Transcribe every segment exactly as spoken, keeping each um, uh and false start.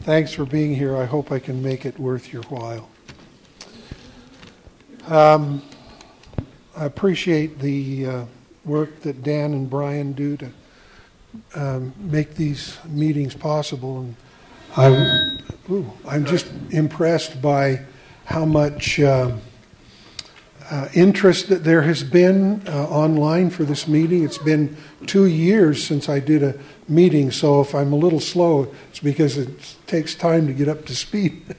Thanks for being here. I hope I can make it worth your while. Um, I appreciate the uh, work that Dan and Brian do to um, make these meetings possible. And I'm, ooh, I'm just impressed by how much uh, uh, interest that there has been uh, online for this meeting. It's been two years since I did a meeting, so if I'm a little slow, it's because it takes time to get up to speed.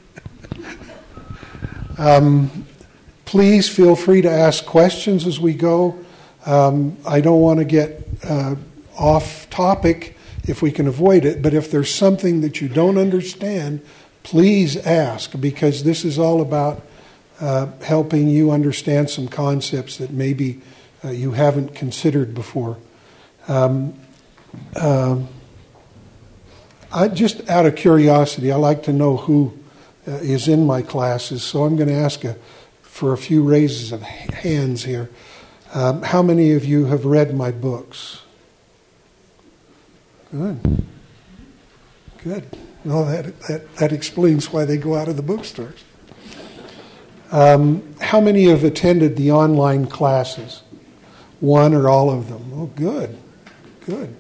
um, please feel free to ask questions as we go. Um, I don't want to get uh, off topic if we can avoid it, but if there's something that you don't understand, please ask, because this is all about uh, helping you understand some concepts that maybe uh, you haven't considered before. Um, Um, I just out of curiosity, I like to know who uh, is in my classes, so I'm going to ask a, for a few raises of hands here. Um, how many of you have read my books? Good. Good. Well, that, that, that explains why they go out of the bookstores. Um, how many have attended the online classes? One or all of them? Oh, good. Good.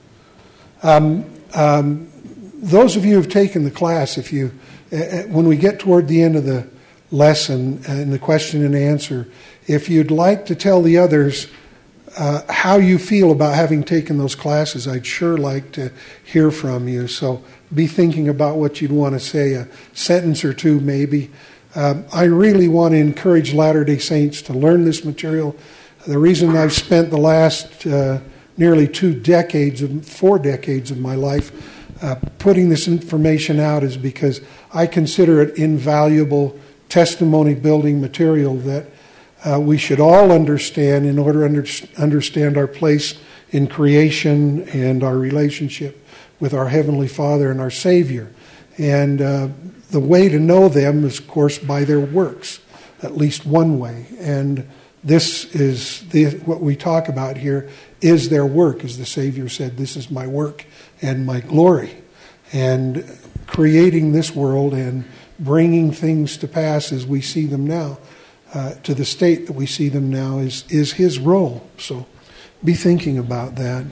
Um, um, those of you who have taken the class, if you, uh, when we get toward the end of the lesson and the question and answer, if you'd like to tell the others uh, how you feel about having taken those classes, I'd sure like to hear from you. So be thinking about what you'd want to say, a sentence or two maybe. Um, I really want to encourage Latter-day Saints to learn this material. The reason I've spent the last uh, nearly two decades, of, four decades of my life, uh, putting this information out is because I consider it invaluable testimony-building material that uh, we should all understand in order to under, understand our place in creation and our relationship with our Heavenly Father and our Savior. And uh, the way to know them is, of course, by their works, at least one way. And this is the, what we talk about here is their work, as the Savior said, this is my work and my glory. And creating this world and bringing things to pass as we see them now, uh, to the state that we see them now, is, is His role. So be thinking about that.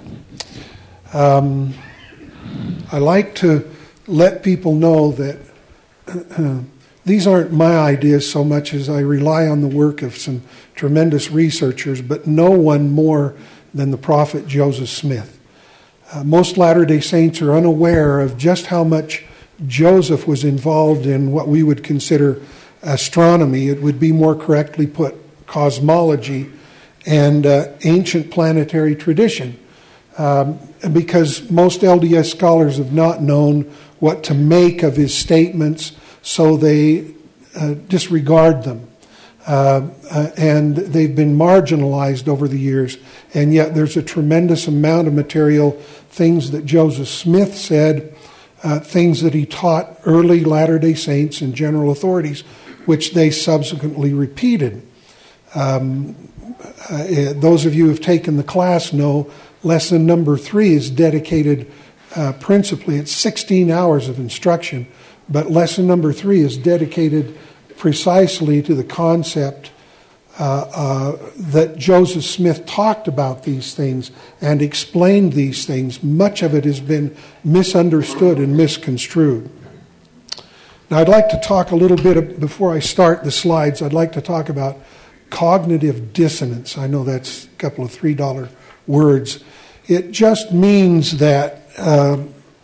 Um, I like to let people know that uh, these aren't my ideas so much as I rely on the work of some tremendous researchers, but no one more than the prophet Joseph Smith. Uh, most Latter-day Saints are unaware of just how much Joseph was involved in what we would consider astronomy. It would be more correctly put cosmology and uh, ancient planetary tradition, um, because most L D S scholars have not known what to make of his statements, so they uh, disregard them. Uh, uh, and they've been marginalized over the years, and yet there's a tremendous amount of material, things that Joseph Smith said, uh, things that he taught early Latter-day Saints and general authorities, which they subsequently repeated. Um, uh, those of you who have taken the class know lesson number three is dedicated uh, principally, it's sixteen hours of instruction, but lesson number three is dedicated precisely to the concept uh, uh, that Joseph Smith talked about these things and explained these things. Much of it has been misunderstood and misconstrued. Now, I'd like to talk a little bit, before I start the slides, I'd like to talk about cognitive dissonance. I know that's a couple of three dollar words. It just means that uh,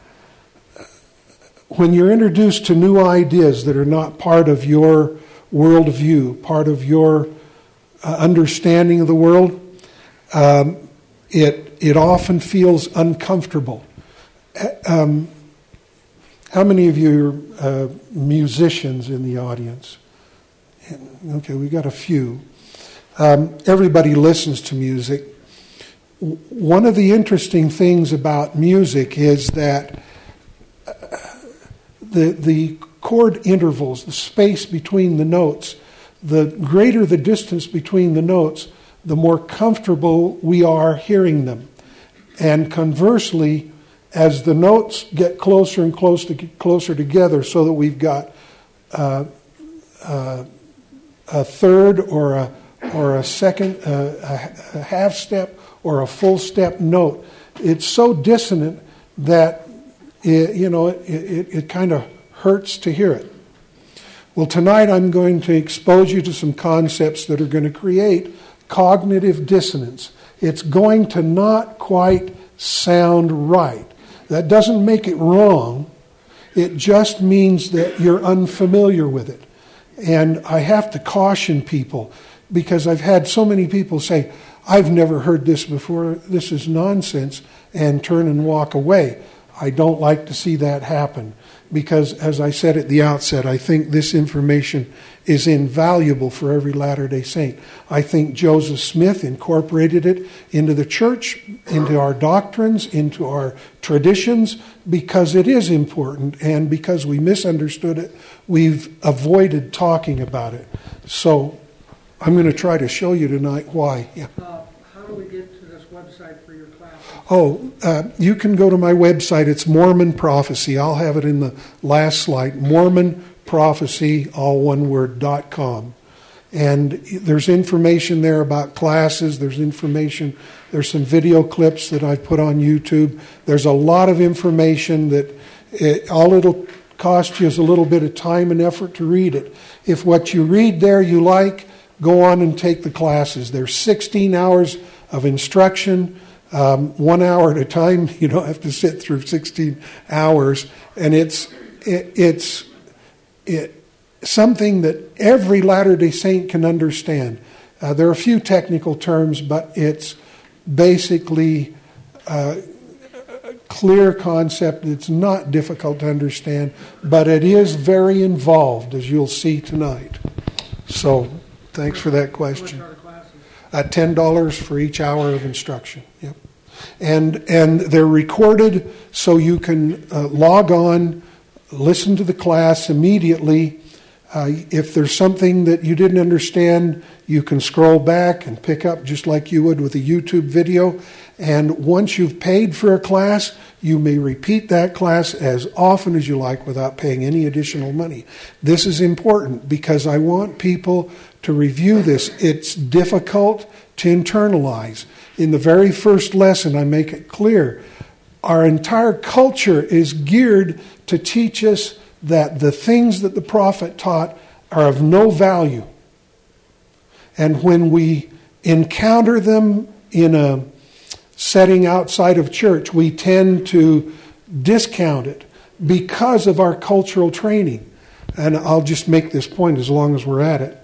when you're introduced to new ideas that are not part of your worldview, part of your uh, understanding of the world, um, it it often feels uncomfortable. Um, how many of you are uh, musicians in the audience? Okay, we got a few. Um, everybody listens to music. One of the interesting things about music is that The, the chord intervals, the space between the notes, the greater the distance between the notes, the more comfortable we are hearing them. And conversely, as the notes get closer and closer, to, closer together so that we've got uh, uh, a third or a or a second, uh, a, a half step or a full step note, it's so dissonant that it, you know it, it, it kind of hurts to hear it. Well, tonight I'm going to expose you to some concepts that are going to create cognitive dissonance. It's going to not quite sound right. That doesn't make it wrong. It just means that you're unfamiliar with it. And I have to caution people because I've had so many people say, I've never heard this before, this is nonsense, and turn and walk away. I don't like to see that happen because, as I said at the outset, I think this information is invaluable for every Latter-day Saint. I think Joseph Smith incorporated it into the church, into our doctrines, into our traditions, because it is important, and because we misunderstood it, we've avoided talking about it. So I'm going to try to show you tonight why. Yeah. Uh, how do we get to this website for your class? Oh, uh, you can go to my website. It's Mormon Prophecy. I'll have it in the last slide. Mormon Prophecy, all one word, dot com. And there's information there about classes. There's information. There's some video clips that I've put on YouTube. There's a lot of information that it, all it'll cost you is a little bit of time and effort to read it. If what you read there you like, go on and take the classes. There's sixteen hours of instruction, um, one hour at a time. You don't have to sit through sixteen hours. And it's it, it's it, something that every Latter-day Saint can understand. Uh, there are a few technical terms, but it's basically a clear concept. It's not difficult to understand, but it is very involved, as you'll see tonight. So thanks for that question. Uh, ten dollars for each hour of instruction. Yep. And and they're recorded so you can uh, log on, listen to the class immediately. Uh, if there's something that you didn't understand, you can scroll back and pick up just like you would with a YouTube video. And once you've paid for a class, you may repeat that class as often as you like without paying any additional money. This is important because I want people to review this. It's difficult to internalize. In the very first lesson, I make it clear, our entire culture is geared to teach us that the things that the prophet taught are of no value. And when we encounter them in a setting outside of church, we tend to discount it because of our cultural training. And I'll just make this point as long as we're at it.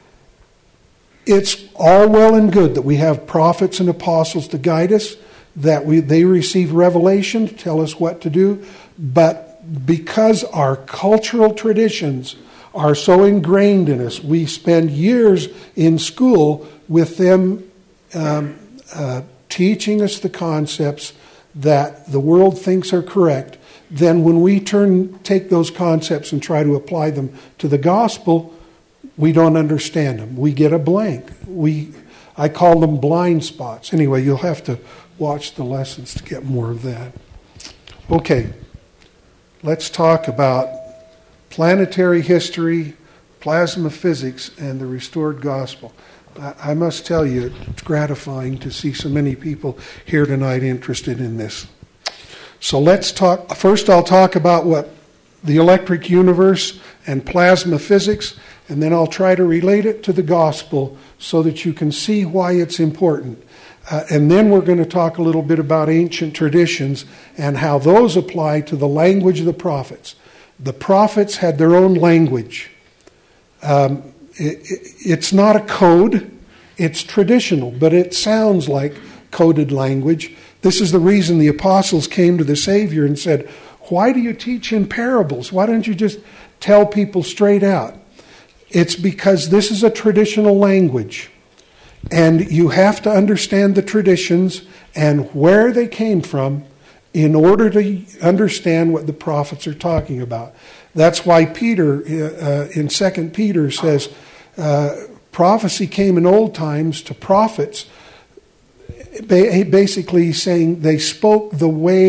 It's all well and good that we have prophets and apostles to guide us, that we they receive revelation to tell us what to do, but because our cultural traditions are so ingrained in us, we spend years in school with them um, uh, teaching us the concepts that the world thinks are correct. Then when we turn, take those concepts and try to apply them to the gospel, we don't understand them. We get a blank. We, I call them blind spots. Anyway, you'll have to watch the lessons to get more of that. Okay, let's talk about planetary history, plasma physics, and the restored gospel. I, I must tell you, it's gratifying to see so many people here tonight interested in this. So let's talk. First, I'll talk about what the electric universe and plasma physics, and then I'll try to relate it to the gospel so that you can see why it's important. Uh, and then we're going to talk a little bit about ancient traditions and how those apply to the language of the prophets. The prophets had their own language. Um, it, it, it's not a code, it's traditional, but it sounds like coded language. This is the reason the apostles came to the Savior and said, why do you teach in parables? Why don't you just tell people straight out? It's because this is a traditional language. And you have to understand the traditions and where they came from in order to understand what the prophets are talking about. That's why Peter, uh, in Second Peter, says, uh, prophecy came in old times to prophets, basically saying they spoke the way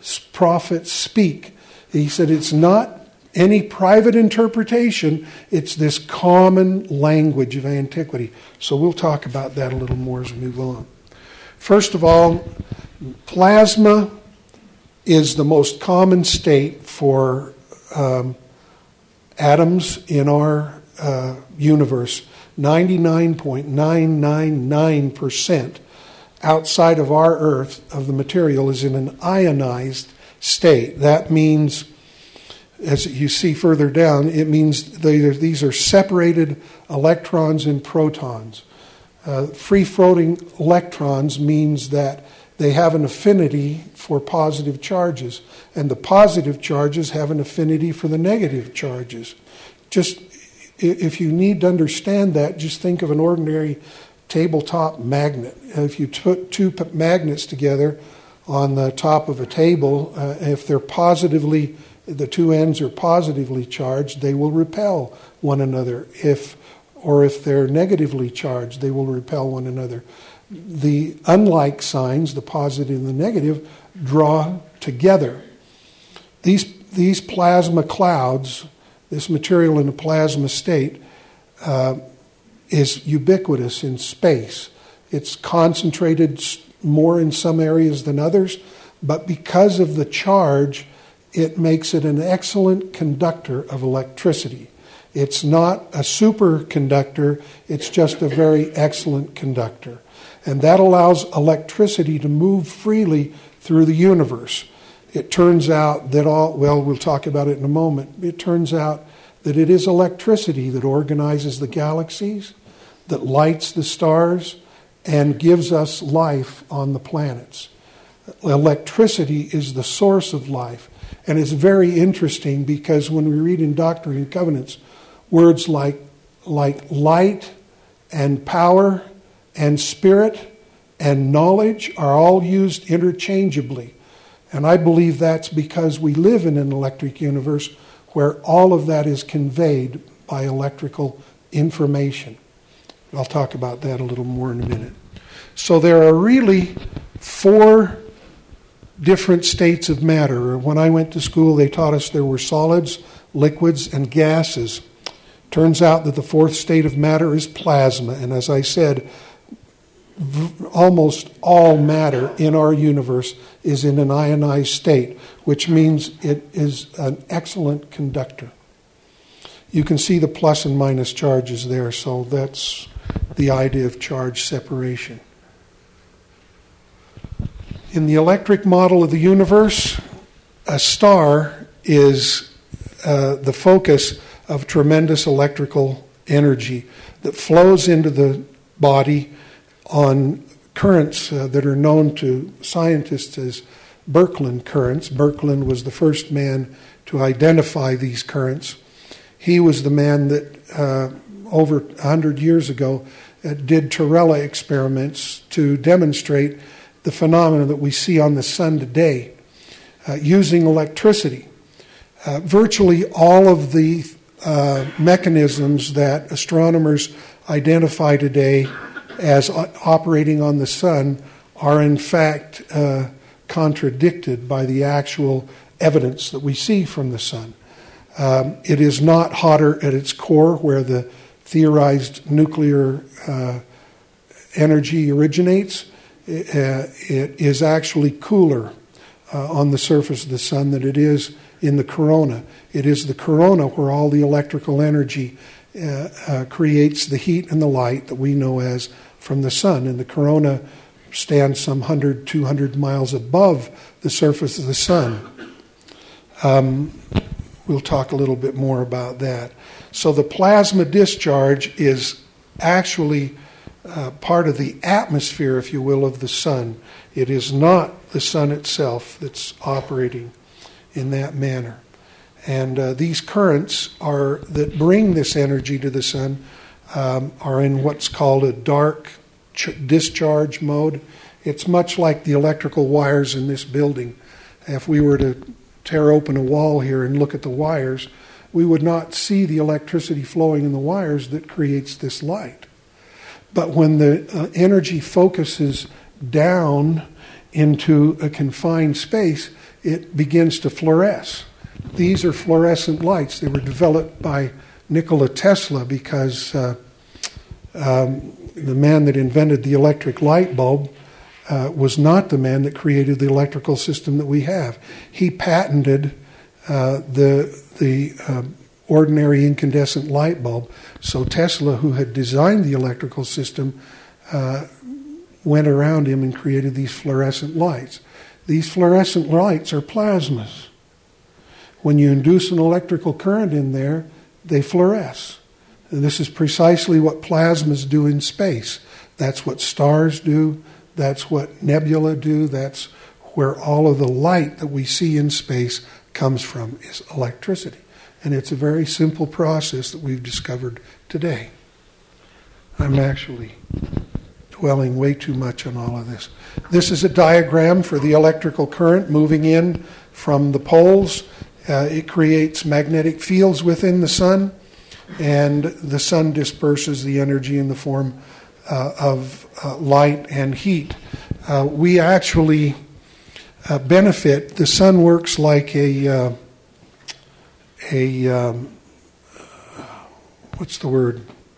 prophets speak. He said it's not any private interpretation, it's this common language of antiquity. So we'll talk about that a little more as we move on. First of all, plasma is the most common state for um, atoms in our uh, universe. ninety-nine point nine nine nine percent outside of our Earth of the material is in an ionized state. That means, as you see further down, it means they, these are separated electrons and protons. Uh, free-floating electrons means that they have an affinity for positive charges, and the positive charges have an affinity for the negative charges. Just, if you need to understand that, just think of an ordinary tabletop magnet. If you put two magnets together on the top of a table, uh, if they're positively, the two ends are positively charged, they will repel one another. If, or if they're negatively charged, they will repel one another. The unlike signs, the positive and the negative, draw together. These, these plasma clouds, this material in a plasma state, uh, is ubiquitous in space. It's concentrated more in some areas than others, but because of the charge, it makes it an excellent conductor of electricity. It's not a superconductor, it's just a very excellent conductor. And that allows electricity to move freely through the universe. It turns out that all, well, we'll talk about it in a moment. It turns out that it is electricity that organizes the galaxies, that lights the stars, and gives us life on the planets. Electricity is the source of life. And it's very interesting because when we read in Doctrine and Covenants, words like, like light and power and spirit and knowledge are all used interchangeably. And I believe that's because we live in an electric universe where all of that is conveyed by electrical information. I'll talk about that a little more in a minute. So there are really four different states of matter. When I went to school, they taught us there were solids, liquids, and gases. Turns out that the fourth state of matter is plasma. And as I said, v- almost all matter in our universe is in an ionized state, which means it is an excellent conductor. You can see the plus and minus charges there, so that's the idea of charge separation. In the electric model of the universe, a star is uh, the focus of tremendous electrical energy that flows into the body on currents uh, that are known to scientists as Birkeland currents. Birkeland was the first man to identify these currents. He was the man that uh, over one hundred years ago uh, did Torella experiments to demonstrate the phenomena that we see on the sun today uh, using electricity. Uh, virtually all of the uh, mechanisms that astronomers identify today as operating on the sun are in fact uh, contradicted by the actual evidence that we see from the sun. Um, it is not hotter at its core where the theorized nuclear uh, energy originates. It, uh, it is actually cooler uh, on the surface of the sun than it is in the corona. It is the corona where all the electrical energy uh, uh, creates the heat and the light that we know as from the sun. And the corona stands some one hundred, two hundred miles above the surface of the sun. Um, we'll talk a little bit more about that. So the plasma discharge is actually uh, part of the atmosphere, if you will, of the sun. It is not the sun itself that's operating in that manner. And uh, these currents are that bring this energy to the sun um, are in what's called a dark ch- discharge mode. It's much like the electrical wires in this building. If we were to tear open a wall here and look at the wires, we would not see the electricity flowing in the wires that creates this light. But when the uh, energy focuses down into a confined space, it begins to fluoresce. These are fluorescent lights. They were developed by Nikola Tesla because uh, um, the man that invented the electric light bulb uh, was not the man that created the electrical system that we have. He patented uh, the the uh, ordinary incandescent light bulb. So Tesla, who had designed the electrical system, uh, went around him and created these fluorescent lights. These fluorescent lights are plasmas. When you induce an electrical current in there, they fluoresce. And this is precisely what plasmas do in space. That's what stars do. That's what nebula do. That's where all of the light that we see in space comes from, is electricity. And it's a very simple process that we've discovered today. I'm actually dwelling way too much on all of this. This is a diagram for the electrical current moving in from the poles. Uh, it creates magnetic fields within the sun, and the sun disperses the energy in the form uh, of uh, light and heat. Uh, we actually uh, benefit. The sun works like a uh, a um, what's the word?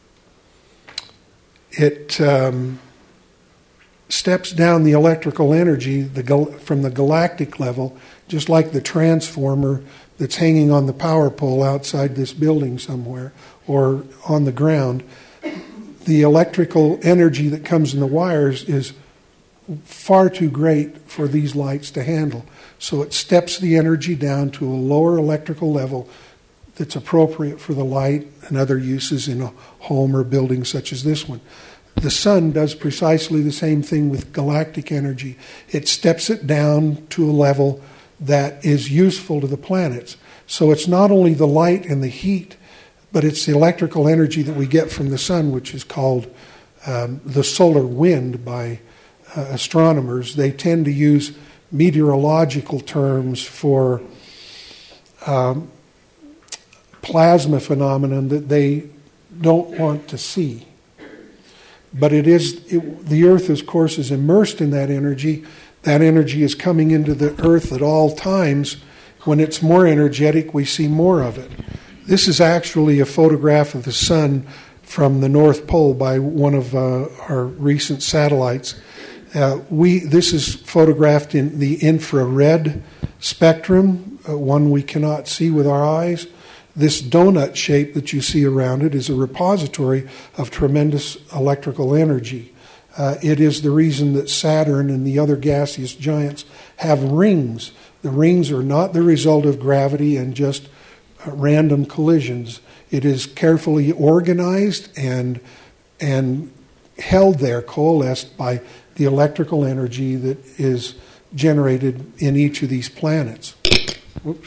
It um, steps down the electrical energy the gal- from the galactic level, just like the transformer that's hanging on the power pole outside this building somewhere or on the ground. The electrical energy that comes in the wires is far too great for these lights to handle. So it steps the energy down to a lower electrical level that's appropriate for the light and other uses in a home or building such as this one. The sun does precisely the same thing with galactic energy. It steps it down to a level that is useful to the planets. So it's not only the light and the heat, but it's the electrical energy that we get from the sun, which is called um, the solar wind by uh, astronomers. They tend to use meteorological terms for um, plasma phenomenon that they don't want to see. But it is it, the Earth, of course, is immersed in that energy. That energy is coming into the Earth at all times. When it's more energetic, we see more of it. This is actually a photograph of the sun from the North Pole by one of uh, our recent satellites. Uh, we this is photographed in the infrared spectrum, uh, one we cannot see with our eyes. This donut shape that you see around it is a repository of tremendous electrical energy. Uh, it is the reason that Saturn and the other gaseous giants have rings. The rings are not the result of gravity and just uh, random collisions. It is carefully organized and and held there, coalesced by the electrical energy that is generated in each of these planets. Whoops.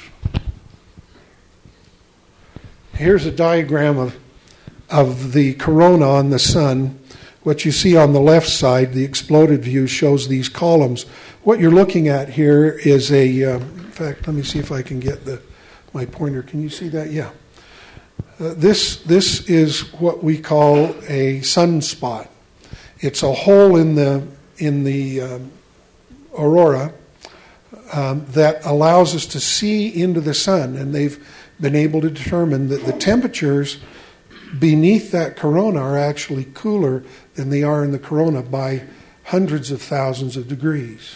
Here's a diagram of of the corona on the sun. What you see on the left side, the exploded view, shows these columns. What you're looking at here is a, uh, in fact, let me see if I can get the my pointer. Can you see that? Yeah. Uh, this this is what we call a sunspot. It's a hole in the in the um, aurora um, that allows us to see into the sun, and they've been able to determine that the temperatures beneath that corona are actually cooler than they are in the corona by hundreds of thousands of degrees,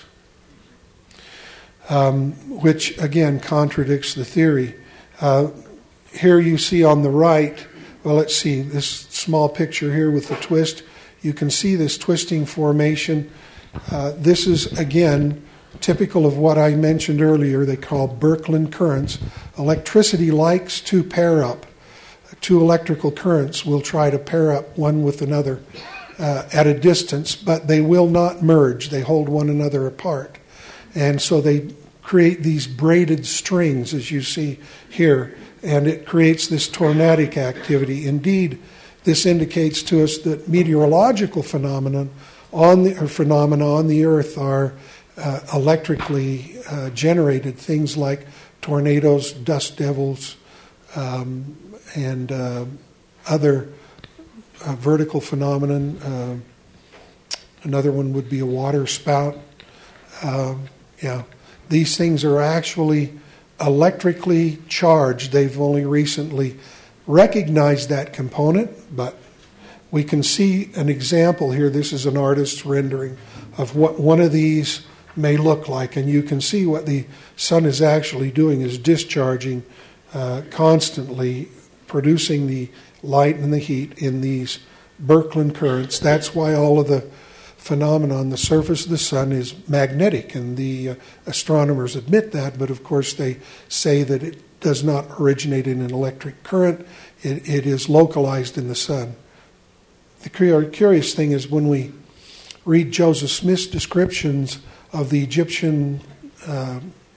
um, which again contradicts the theory. Uh, here you see on the right, well, let's see, this small picture here with the twist. You can see this twisting formation. Uh, this is, again, typical of what I mentioned earlier. They call Birkeland currents. Electricity likes to pair up. Two electrical currents will try to pair up one with another uh, at a distance, but they will not merge. They hold one another apart. And so they create these braided strings, as you see here, and it creates this tornadic activity. Indeed, this indicates to us that meteorological phenomena on the, or phenomena on the Earth are uh, electrically uh, generated, things like tornadoes, dust devils, um, and uh, other uh, vertical phenomenon. Uh, another one would be a water spout. Uh, yeah, These things are actually electrically charged. They've only recently recognized that component, but we can see an example here. This is an artist's rendering of what one of these may look like, and you can see what the sun is actually doing is discharging uh, constantly, producing the light and the heat in these Birkeland currents. That's why all of the phenomena on the surface of the sun is magnetic, and the uh, astronomers admit that, but of course they say that it does not originate in an electric current. It, it is localized in the sun. The curious thing is when we read Joseph Smith's descriptions of the Egyptian uh,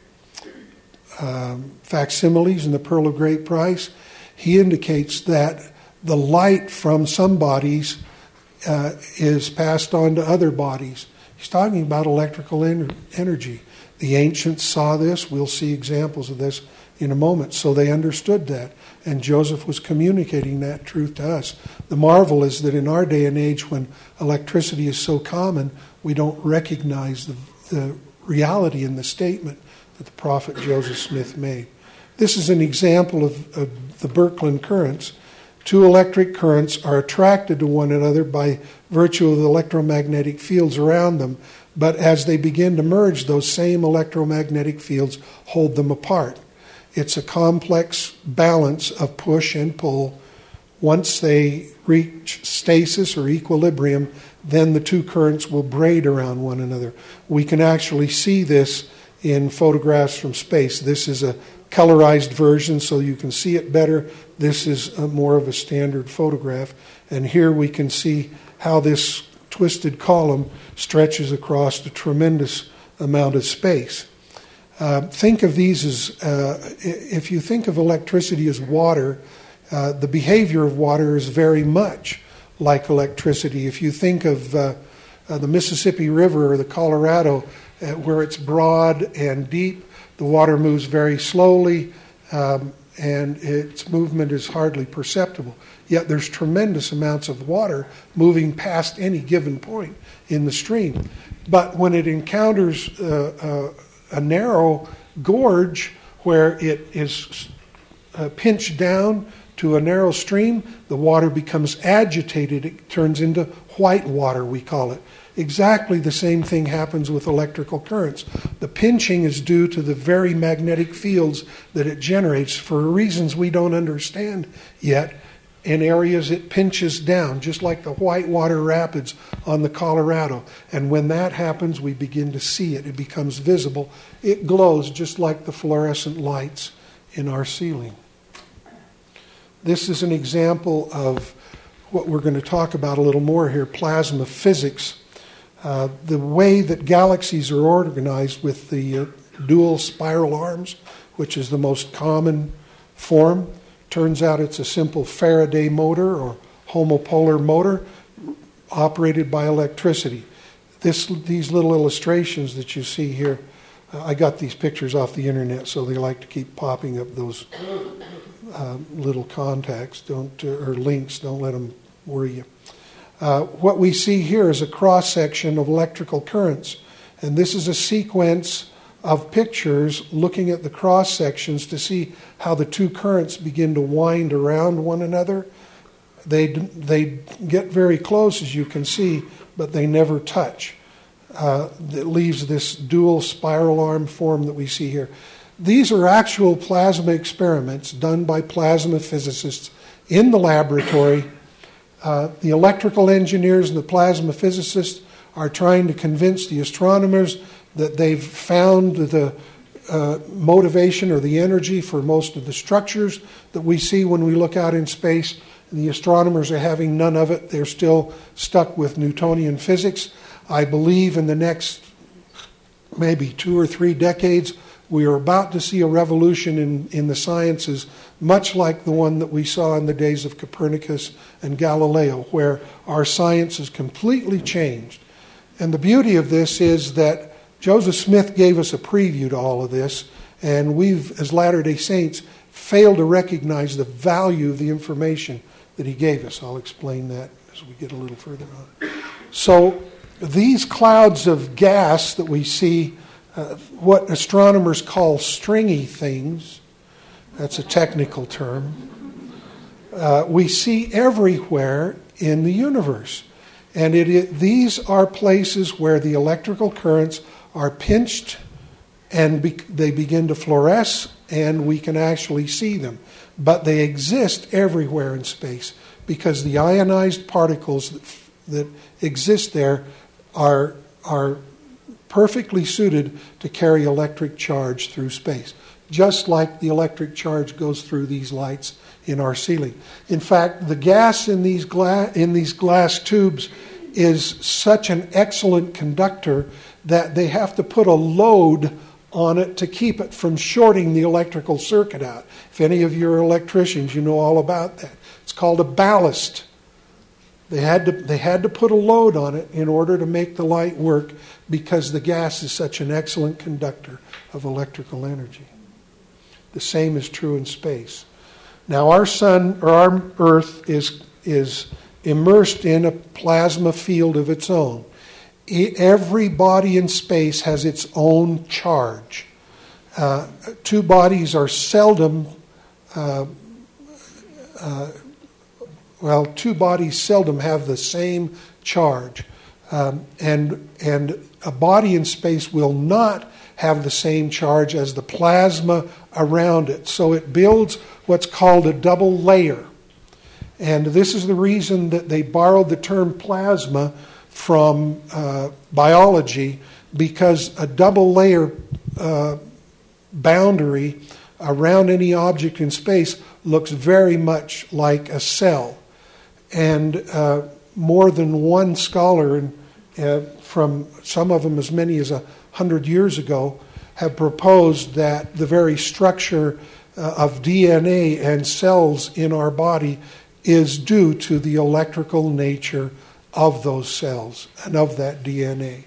uh, facsimiles in the Pearl of Great Price, he indicates that the light from some bodies uh, is passed on to other bodies. He's talking about electrical en- energy. The ancients saw this. We'll see examples of this in a moment. So they understood that. And Joseph was communicating that truth to us. The marvel is that in our day and age, when electricity is so common, we don't recognize the, the reality in the statement that the prophet Joseph Smith made. This is an example of, of the Birkeland currents. Two electric currents are attracted to one another by virtue of the electromagnetic fields around them, but as they begin to merge, those same electromagnetic fields hold them apart. It's a complex balance of push and pull. Once they reach stasis or equilibrium, then the two currents will braid around one another. We can actually see this in photographs from space. This is a colorized version, so you can see it better. This is a more of a standard photograph. And here we can see how this twisted column stretches across a tremendous amount of space. Uh, think of these as, uh, if you think of electricity as water, uh, the behavior of water is very much like electricity. If you think of uh, uh, the Mississippi River or the Colorado, uh, where it's broad and deep, the water moves very slowly, um, and its movement is hardly perceptible. Yet there's tremendous amounts of water moving past any given point in the stream. But when it encounters uh, uh, a narrow gorge where it is uh, pinched down to a narrow stream, the water becomes agitated. It turns into white water, we call it. Exactly the same thing happens with electrical currents. The pinching is due to the very magnetic fields that it generates for reasons we don't understand yet. In areas it pinches down, just like the whitewater rapids on the Colorado. And when that happens, we begin to see it. It becomes visible. It glows just like the fluorescent lights in our ceiling. This is an example of what we're going to talk about a little more here, plasma physics. Uh, the way that galaxies are organized with the uh, dual spiral arms, which is the most common form. Turns out it's a simple Faraday motor or homopolar motor operated by electricity. This, these little illustrations that you see here, uh, I got these pictures off the internet, so they like to keep popping up those uh, little contacts, don't uh, or links. Don't let them worry you. Uh, what we see here is a cross-section of electrical currents, and this is a sequence of pictures looking at the cross-sections to see how the two currents begin to wind around one another. They, they get very close, as you can see, but they never touch. Uh, it leaves this dual spiral arm form that we see here. These are actual plasma experiments done by plasma physicists in the laboratory. Uh, the electrical engineers and the plasma physicists are trying to convince the astronomers that they've found the uh, motivation or the energy for most of the structures that we see when we look out in space. And the astronomers are having none of it. They're still stuck with Newtonian physics. I believe in the next maybe two or three decades, we are about to see a revolution in, in the sciences, much like the one that we saw in the days of Copernicus and Galileo, where our science is completely changed. And the beauty of this is that Joseph Smith gave us a preview to all of this, and we've, as Latter-day Saints, failed to recognize the value of the information that he gave us. I'll explain that as we get a little further on. So these clouds of gas that we see uh, what astronomers call stringy things. That's a technical term. Uh, we see everywhere in the universe. And it, it, these are places where the electrical currents are pinched and be, they begin to fluoresce, and we can actually see them. But they exist everywhere in space because the ionized particles that, that exist there are, are perfectly suited to carry electric charge through space, just like the electric charge goes through these lights in our ceiling. In fact, the gas in these gla- in these glass tubes is such an excellent conductor that they have to put a load on it to keep it from shorting the electrical circuit out. If any of you are electricians, you know all about that. It's called a ballast. They had to they had to put a load on it in order to make the light work because the gas is such an excellent conductor of electrical energy. The same is true in space. Now our sun or our Earth is is immersed in a plasma field of its own. Every body in space has its own charge. Uh, two bodies are seldom, uh, uh, well, two bodies seldom have the same charge. Um, and, and a body in space will not have the same charge as the plasma around it. So it builds what's called a double layer. And this is the reason that they borrowed the term plasma from uh, biology, because a double layer uh, boundary around any object in space looks very much like a cell. And uh, more than one scholar, and uh, from some of them as many as a hundred years ago, have proposed that the very structure uh, of D N A and cells in our body is due to the electrical nature of those cells and of that D N A.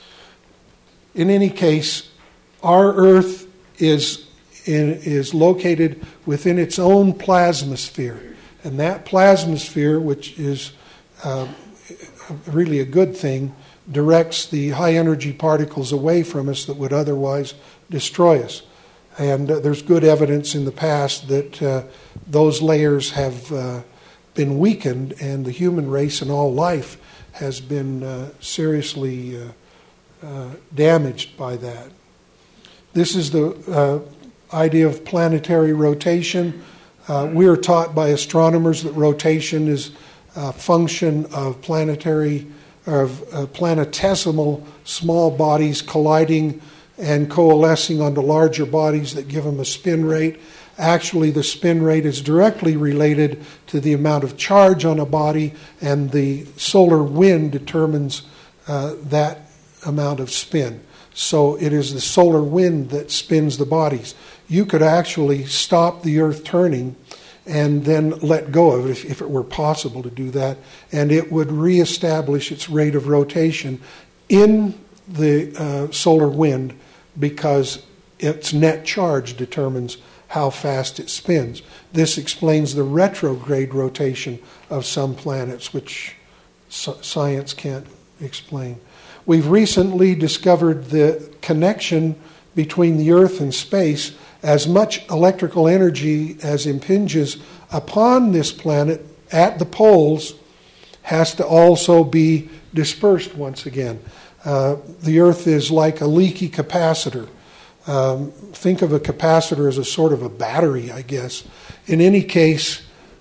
In any case, our Earth is in, is located within its own plasmasphere. And that plasmasphere, which is uh, really a good thing, directs the high-energy particles away from us that would otherwise destroy us. And uh, there's good evidence in the past that uh, those layers have uh, been weakened, and the human race and all life has been uh, seriously uh, uh, damaged by that. This is the uh, idea of planetary rotation. Uh, we are taught by astronomers that rotation is a function of planetary, of uh, planetesimal small bodies colliding and coalescing onto larger bodies that give them a spin rate. Actually, the spin rate is directly related to the amount of charge on a body, and the solar wind determines uh, that amount of spin. So it is the solar wind that spins the bodies. You could actually stop the Earth turning and then let go of it, if, if it were possible to do that, and it would reestablish its rate of rotation in the uh, solar wind, because its net charge determines how fast it spins. This explains the retrograde rotation of some planets, which science can't explain. We've recently discovered the connection between the Earth and space. As much electrical energy as impinges upon this planet at the poles has to also be dispersed once again. Uh, the Earth is like a leaky capacitor. Um, think of a capacitor as a sort of a battery, I guess. In any case,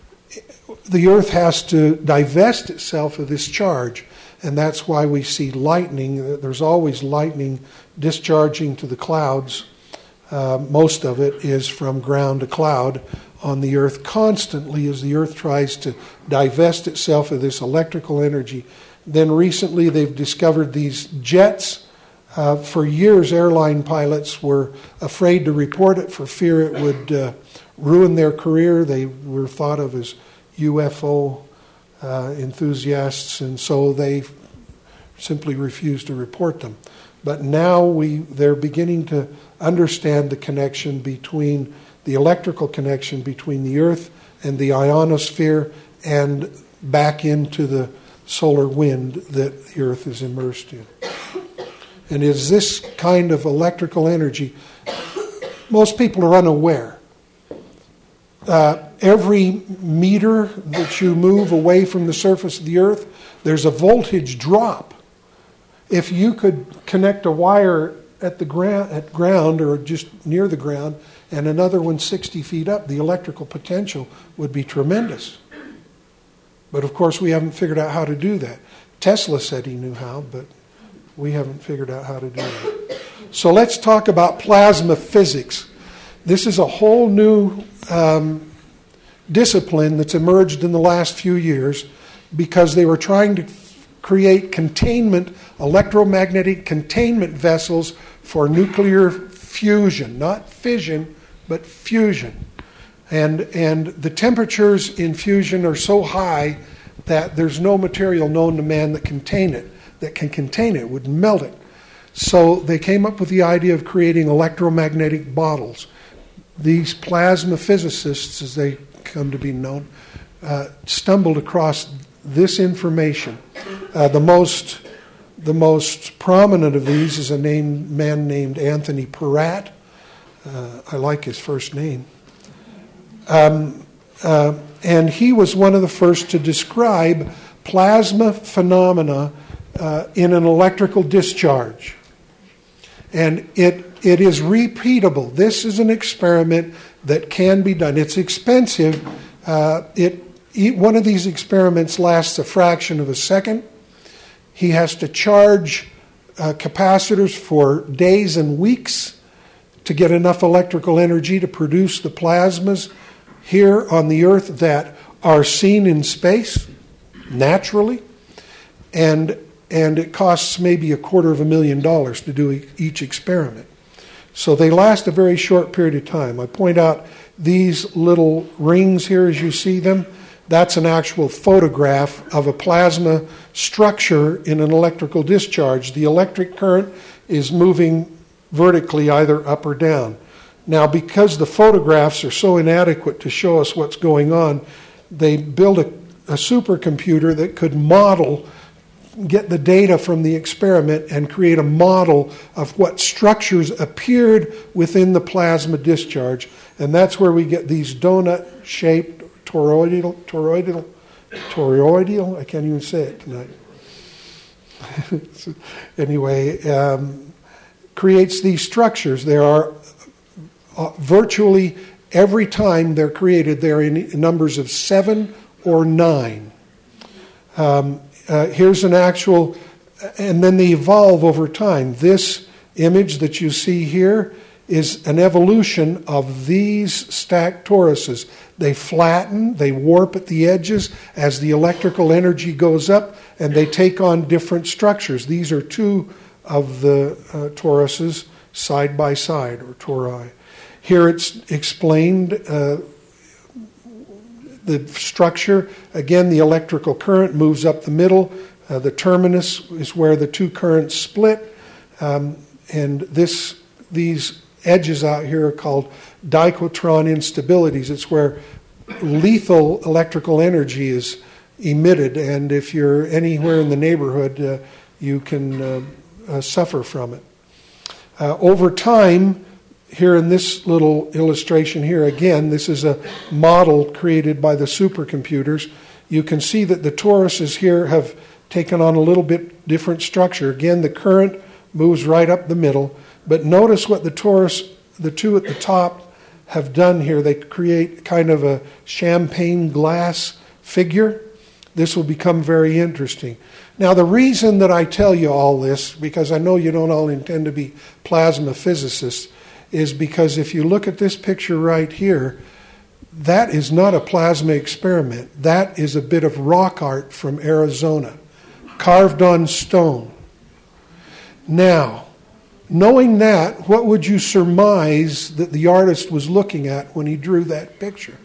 the Earth has to divest itself of this charge, and that's why we see lightning. There's always lightning discharging to the clouds. Uh, most of it is from ground to cloud on the Earth constantly as the Earth tries to divest itself of this electrical energy. Then recently they've discovered these jets. Uh, for years, airline pilots were afraid to report it for fear it would uh, ruin their career. They were thought of as U F O uh, enthusiasts, and so they simply refused to report them. But now we they're beginning to understand the connection between the electrical connection between the Earth and the ionosphere and back into the solar wind that the Earth is immersed in. and is this kind of electrical energy. Most people are unaware. Uh, every meter that you move away from the surface of the earth, there's a voltage drop. If you could connect a wire at the ground, at ground or just near the ground, and another one sixty feet up, the electrical potential would be tremendous. But of course, we haven't figured out how to do that. Tesla said he knew how, but we haven't figured out how to do that. So let's talk about plasma physics. This is a whole new um, discipline that's emerged in the last few years because they were trying to create containment, electromagnetic containment vessels for nuclear fusion, not fission, but fusion. And, and the temperatures in fusion are so high that there's no material known to man that contain it, that can contain it, would melt it. So they came up with the idea of creating electromagnetic bottles. These plasma physicists, as they come to be known, uh, stumbled across this information. Uh, the most the most prominent of these is a name, man named Anthony Peratt. Uh, I like his first name. Um, uh, and he was one of the first to describe plasma phenomena uh, in an electrical discharge. And it it is repeatable. This is an experiment that can be done. It's expensive. Uh, it one of these experiments lasts a fraction of a second. He has to charge uh, capacitors for days and weeks to get enough electrical energy to produce the plasmas here on the Earth that are seen in space naturally, and and it costs maybe a quarter of a million dollars to do each experiment. So they last a very short period of time. I point out these little rings here as you see them. That's an actual photograph of a plasma structure in an electrical discharge. The electric current is moving vertically either up or down. Now, because the photographs are so inadequate to show us what's going on, they built a, a supercomputer that could model, get the data from the experiment and create a model of what structures appeared within the plasma discharge. And that's where we get these donut-shaped toroidal, toroidal, toroidal, I can't even say it tonight. Anyway, um, creates these structures. There are uh, virtually every time they're created, they're in numbers of seven or nine. Um, uh, here's an actual, and then they evolve over time. This image that you see here is an evolution of these stacked toruses. They flatten, they warp at the edges as the electrical energy goes up, and they take on different structures. These are two of the uh, toruses side by side, or tori. Here it's explained uh, the structure. Again, the electrical current moves up the middle. Uh, the terminus is where the two currents split, um, and this these edges out here are called dichotron instabilities. It's where lethal electrical energy is emitted, and if you're anywhere in the neighborhood, uh, you can uh, uh, suffer from it. Uh, over time, here in this little illustration here, again, this is a model created by the supercomputers. You can see that the toruses here have taken on a little bit different structure. Again, the current moves right up the middle. But notice what the torus, the two at the top, have done here. They create kind of a champagne glass figure. This will become very interesting. Now, the reason that I tell you all this, because I know you don't all intend to be plasma physicists, is because if you look at this picture right here, that is not a plasma experiment. That is a bit of rock art from Arizona, carved on stone. Now, knowing that, what would you surmise that the artist was looking at when he drew that picture?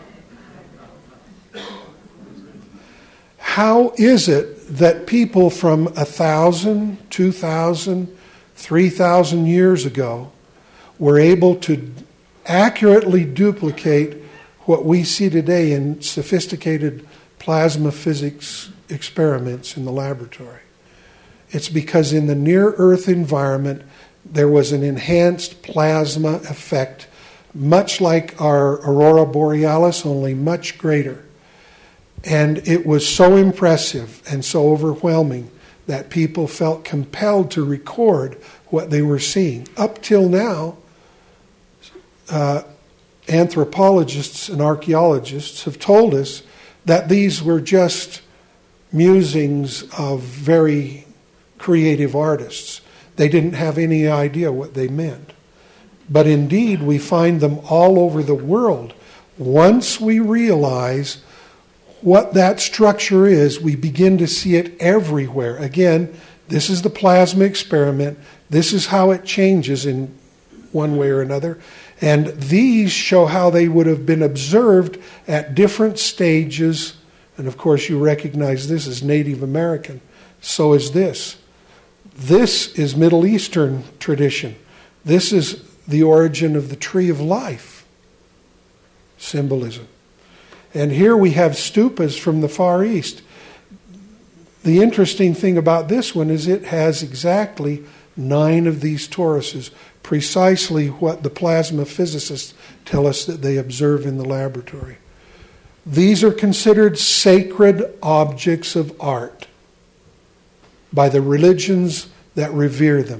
How is it that people from a thousand, two thousand, three thousand years ago were able to accurately duplicate what we see today in sophisticated plasma physics experiments in the laboratory? It's because in the near-Earth environment, there was an enhanced plasma effect, much like our aurora borealis, only much greater. And it was so impressive and so overwhelming that people felt compelled to record what they were seeing. Up till now, uh, anthropologists and archaeologists have told us that these were just musings of very creative artists. They didn't have any idea what they meant. But indeed, we find them all over the world. Once we realize what that structure is, we begin to see it everywhere. Again, this is the plasma experiment. This is how it changes in one way or another. And these show how they would have been observed at different stages. And of course, you recognize this as Native American. So is this. This is Middle Eastern tradition. This is the origin of the tree of life symbolism. And here we have stupas from the Far East. The interesting thing about this one is it has exactly nine of these toruses, precisely what the plasma physicists tell us that they observe in the laboratory. These are considered sacred objects of art by the religions that revere them.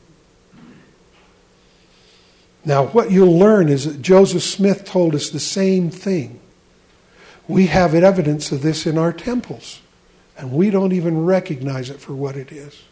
Now, what you'll learn is that Joseph Smith told us the same thing. We have evidence of this in our temples, and we don't even recognize it for what it is.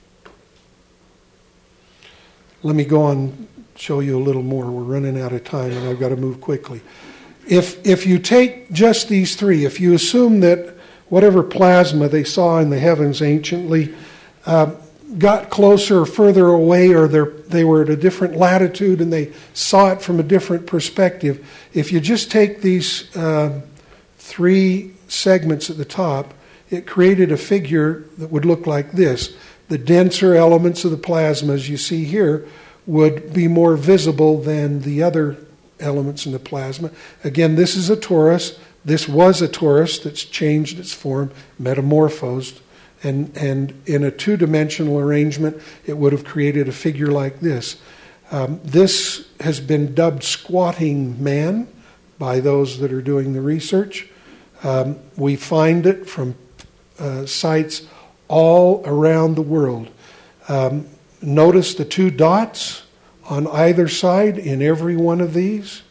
Let me go on, show you a little more. We're running out of time, and I've got to move quickly. If if you take just these three, if you assume that whatever plasma they saw in the heavens anciently uh, got closer or further away, or they were at a different latitude and they saw it from a different perspective, if you just take these uh, three segments at the top, it created a figure that would look like this. The denser elements of the plasma, as you see here, would be more visible than the other elements in the plasma. Again, this is a torus. This was a torus that's changed its form, metamorphosed. And, and in a two-dimensional arrangement, it would have created a figure like this. Um, this has been dubbed squatting man by those that are doing the research. Um, we find it from uh, sites all around the world. Um, notice the two dots on either side in every one of these.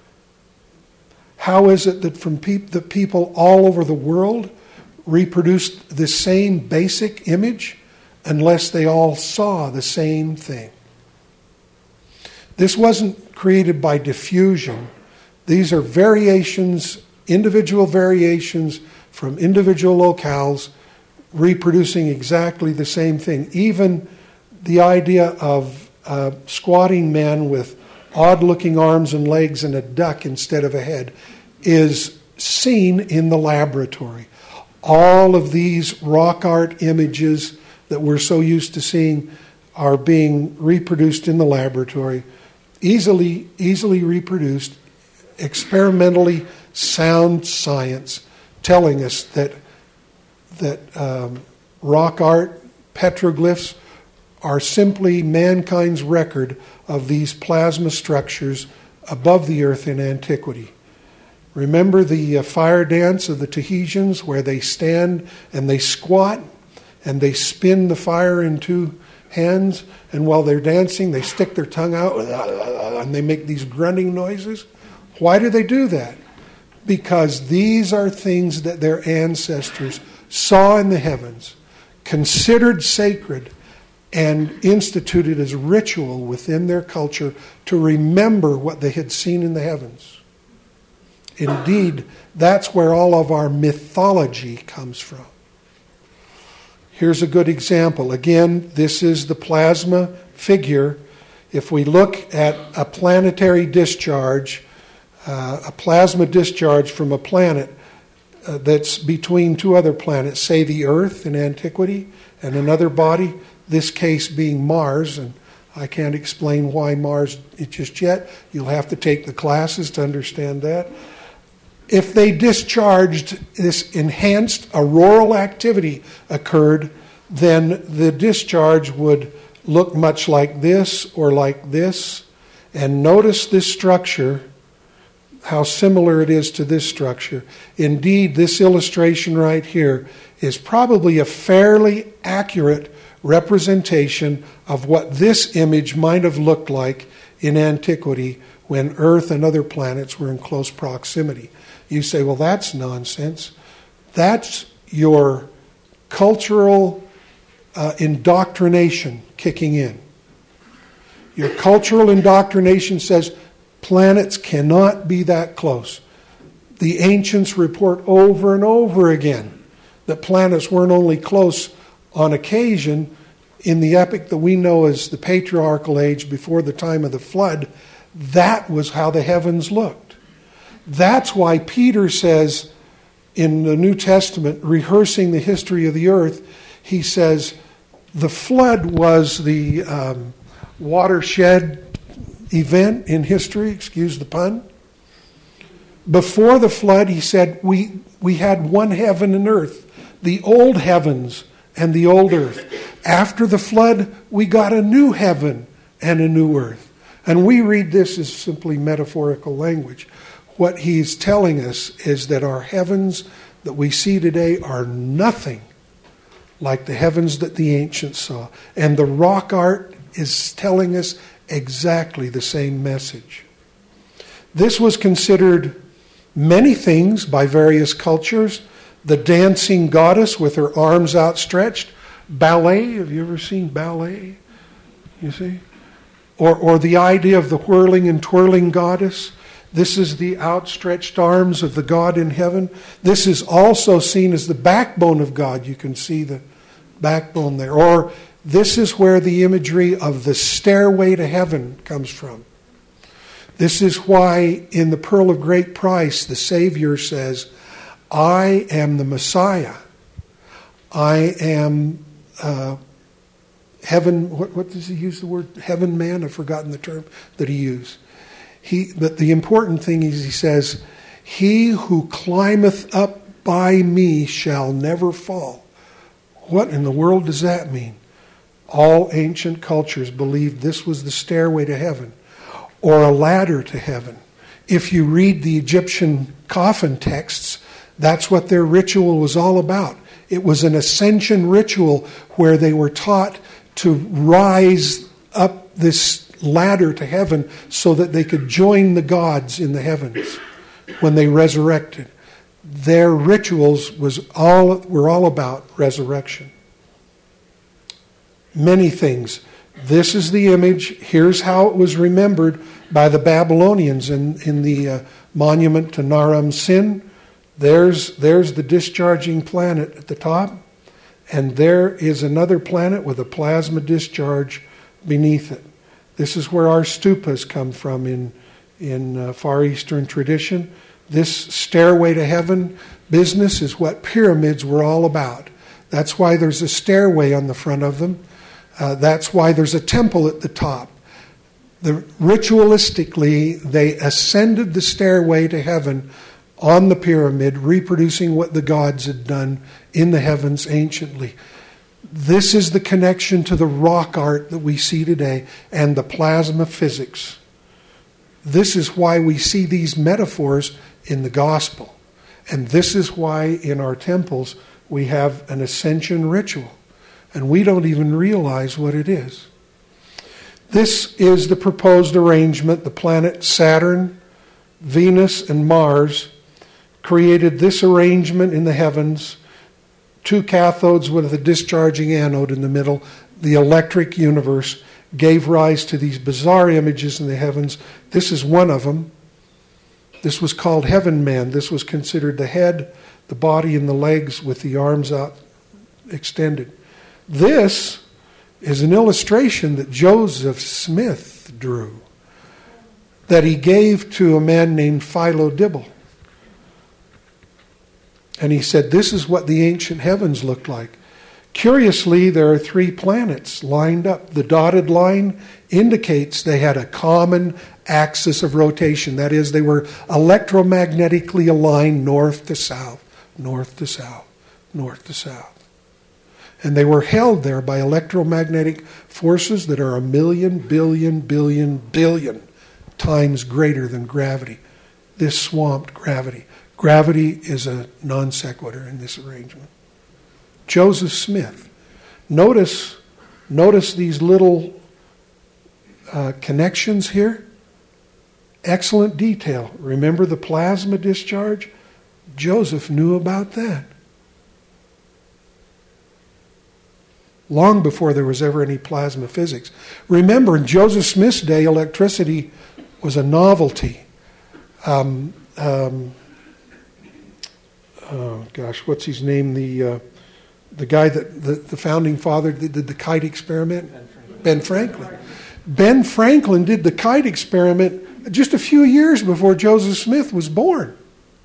How is it that from pe- the people all over the world reproduced the same basic image unless they all saw the same thing? This wasn't created by diffusion. These are variations, individual variations from individual locales reproducing exactly the same thing. Even the idea of uh, squatting men with odd-looking arms and legs and a duck instead of a head is seen in the laboratory. All of these rock art images that we're so used to seeing are being reproduced in the laboratory, easily, easily reproduced, experimentally sound science telling us that that um, rock art, petroglyphs, are simply mankind's record of these plasma structures above the earth in antiquity. Remember the uh, fire dance of the Tahitians where they stand and they squat and they spin the fire in two hands, and while they're dancing they stick their tongue out and they make these grunting noises? Why do they do that? Because these are things that their ancestors saw in the heavens, considered sacred, and instituted as ritual within their culture to remember what they had seen in the heavens. Indeed, that's where all of our mythology comes from. Here's a good example. Again, this is the plasma figure. If we look at a planetary discharge, uh, a plasma discharge from a planet uh, that's between two other planets, say the Earth in antiquity and another body, this case being Mars, and I can't explain why Mars just yet. You'll have to take the classes to understand that. If they discharged, this enhanced auroral activity occurred then the discharge would look much like this or like this. And notice this structure, how similar it is to this structure. Indeed, this illustration right here is probably a fairly accurate representation of what this image might have looked like in antiquity when Earth and other planets were in close proximity. You say, well, that's nonsense. That's your cultural uh, indoctrination kicking in. Your cultural indoctrination says planets cannot be that close. The ancients report over and over again that planets weren't only close on occasion. In the epoch that we know as the patriarchal age before the time of the flood, that was how the heavens looked. That's why Peter says in the New Testament, rehearsing the history of the earth, he says the flood was the um, watershed event in history, excuse the pun. Before the flood, he said, we, we had one heaven and earth, the old heavens and the old earth. After the flood, we got a new heaven and a new earth. And we read this as simply metaphorical language. What he's telling us is that our heavens that we see today are nothing like the heavens that the ancients saw. And the rock art is telling us exactly the same message. This was considered many things by various cultures. The dancing goddess with her arms outstretched. Ballet, have you ever seen ballet? You see? Or, or the idea of the whirling and twirling goddess. This is the outstretched arms of the God in heaven. This is also seen as the backbone of God. You can see the backbone there. Or this is where the imagery of the stairway to heaven comes from. This is why in the Pearl of Great Price, the Savior says, I am the Messiah. I am uh, heaven, what, what does he use the word? Heaven man? I've forgotten the term that he used. He, but the important thing is he says, he who climbeth up by me shall never fall. What in the world does that mean? All ancient cultures believed this was the stairway to heaven or a ladder to heaven. If you read the Egyptian coffin texts, that's what their ritual was all about. It was an ascension ritual where they were taught to rise up this ladder to heaven so that they could join the gods in the heavens when they resurrected. Their rituals was all were all about resurrection. Many things. This is the image. Here's how it was remembered by the Babylonians in, in the uh, monument to Naram Sin. There's, there's the discharging planet at the top, and there is another planet with a plasma discharge beneath it. This is where our stupas come from in, in uh, Far Eastern tradition. This stairway to heaven business is what pyramids were all about. That's why there's a stairway on the front of them. Uh, that's why there's a temple at the top. The, ritualistically, they ascended the stairway to heaven on the pyramid, reproducing what the gods had done in the heavens anciently. This is the connection to the rock art that we see today and the plasma physics. This is why we see these metaphors in the gospel. And this is why in our temples we have an ascension ritual. And we don't even realize what it is. This is the proposed arrangement. The planet Saturn, Venus, and Mars created this arrangement in the heavens. Two cathodes with a discharging anode in the middle. The electric universe gave rise to these bizarre images in the heavens. This is one of them. This was called Heaven Man. This was considered the head, the body, and the legs with the arms out extended. This is an illustration that Joseph Smith drew, that he gave to a man named Philo Dibble. And he said, this is what the ancient heavens looked like. Curiously, there are three planets lined up. The dotted line indicates they had a common axis of rotation. That is, they were electromagnetically aligned north to south, north to south, north to south. And they were held there by electromagnetic forces that are a million, billion, billion, billion times greater than gravity. This swamped gravity. Gravity is a non sequitur in this arrangement. Joseph Smith. Notice, notice these little uh, connections here. Excellent detail. Remember the plasma discharge? Joseph knew about that. Long before there was ever any plasma physics. Remember, in Joseph Smith's day, electricity was a novelty. Um, um, oh gosh, what's his name? The uh, the guy that the, the founding father that did the kite experiment? Ben Franklin. Ben Franklin. Ben Franklin did the kite experiment just a few years before Joseph Smith was born.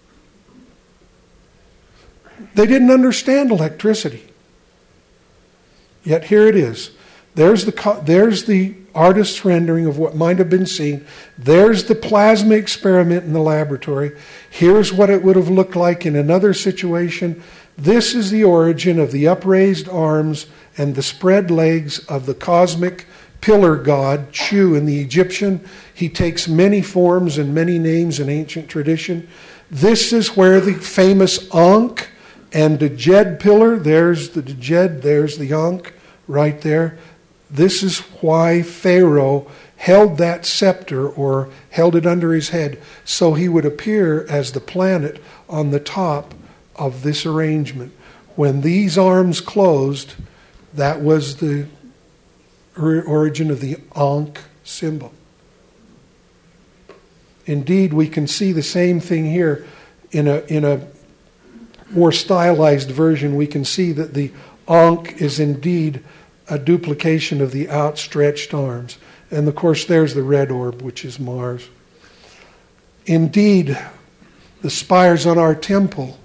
They didn't understand electricity. Yet here it is. There's the, there's the artist's rendering of what might have been seen. There's the plasma experiment in the laboratory. Here's what it would have looked like in another situation. This is the origin of the upraised arms and the spread legs of the cosmic pillar god, Shu, in the Egyptian. He takes many forms and many names in ancient tradition. This is where the famous Ankh and the Djed pillar, there's the Djed, there's the Ankh right there. This is why Pharaoh held that scepter or held it under his head, so he would appear as the planet on the top of this arrangement. When these arms closed, that was the origin of the Ankh symbol. Indeed, we can see the same thing here in a in a more stylized version. We can see that the Ankh is indeed a duplication of the outstretched arms. And of course, there's the red orb, which is Mars. Indeed, the spires on our temple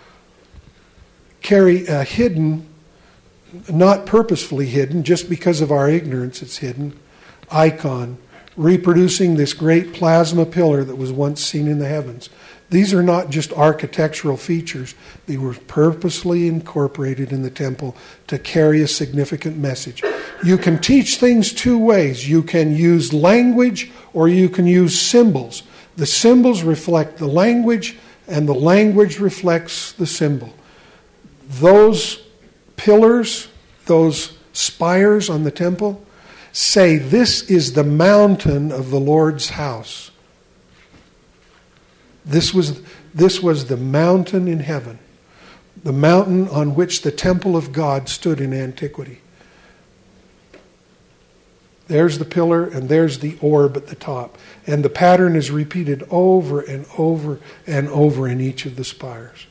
carry a hidden, not purposefully hidden, just because of our ignorance it's hidden, icon, reproducing this great plasma pillar that was once seen in the heavens. These are not just architectural features. They were purposely incorporated in the temple to carry a significant message. You can teach things two ways. You can use language or you can use symbols. The symbols reflect the language and the language reflects the symbol. Those pillars, those spires on the temple, say this is the mountain of the Lord's house. This was, this was the mountain in heaven, the mountain on which the temple of God stood in antiquity. There's the pillar and there's the orb at the top. And the pattern is repeated over and over and over in each of the spires.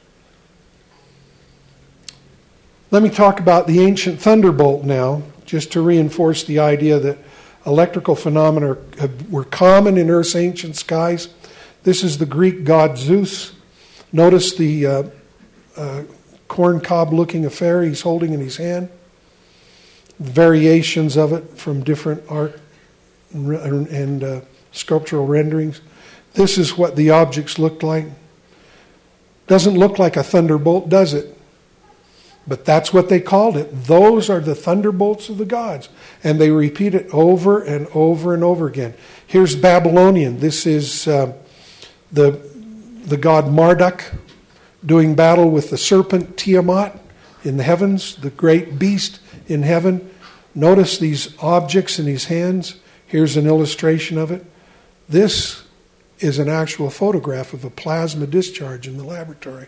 Let me talk about the ancient thunderbolt now, just to reinforce the idea that electrical phenomena were common in Earth's ancient skies. This is the Greek god Zeus. Notice the uh, uh, corncob-looking affair he's holding in his hand. Variations of it from different art and, and uh, sculptural renderings. This is what the objects looked like. Doesn't look like a thunderbolt, does it? But that's what they called it. Those are the thunderbolts of the gods. And they repeat it over and over and over again. Here's Babylonian. This is uh, the, the god Marduk doing battle with the serpent Tiamat in the heavens, the great beast in heaven. Notice these objects in his hands. Here's an illustration of it. This is an actual photograph of a plasma discharge in the laboratory.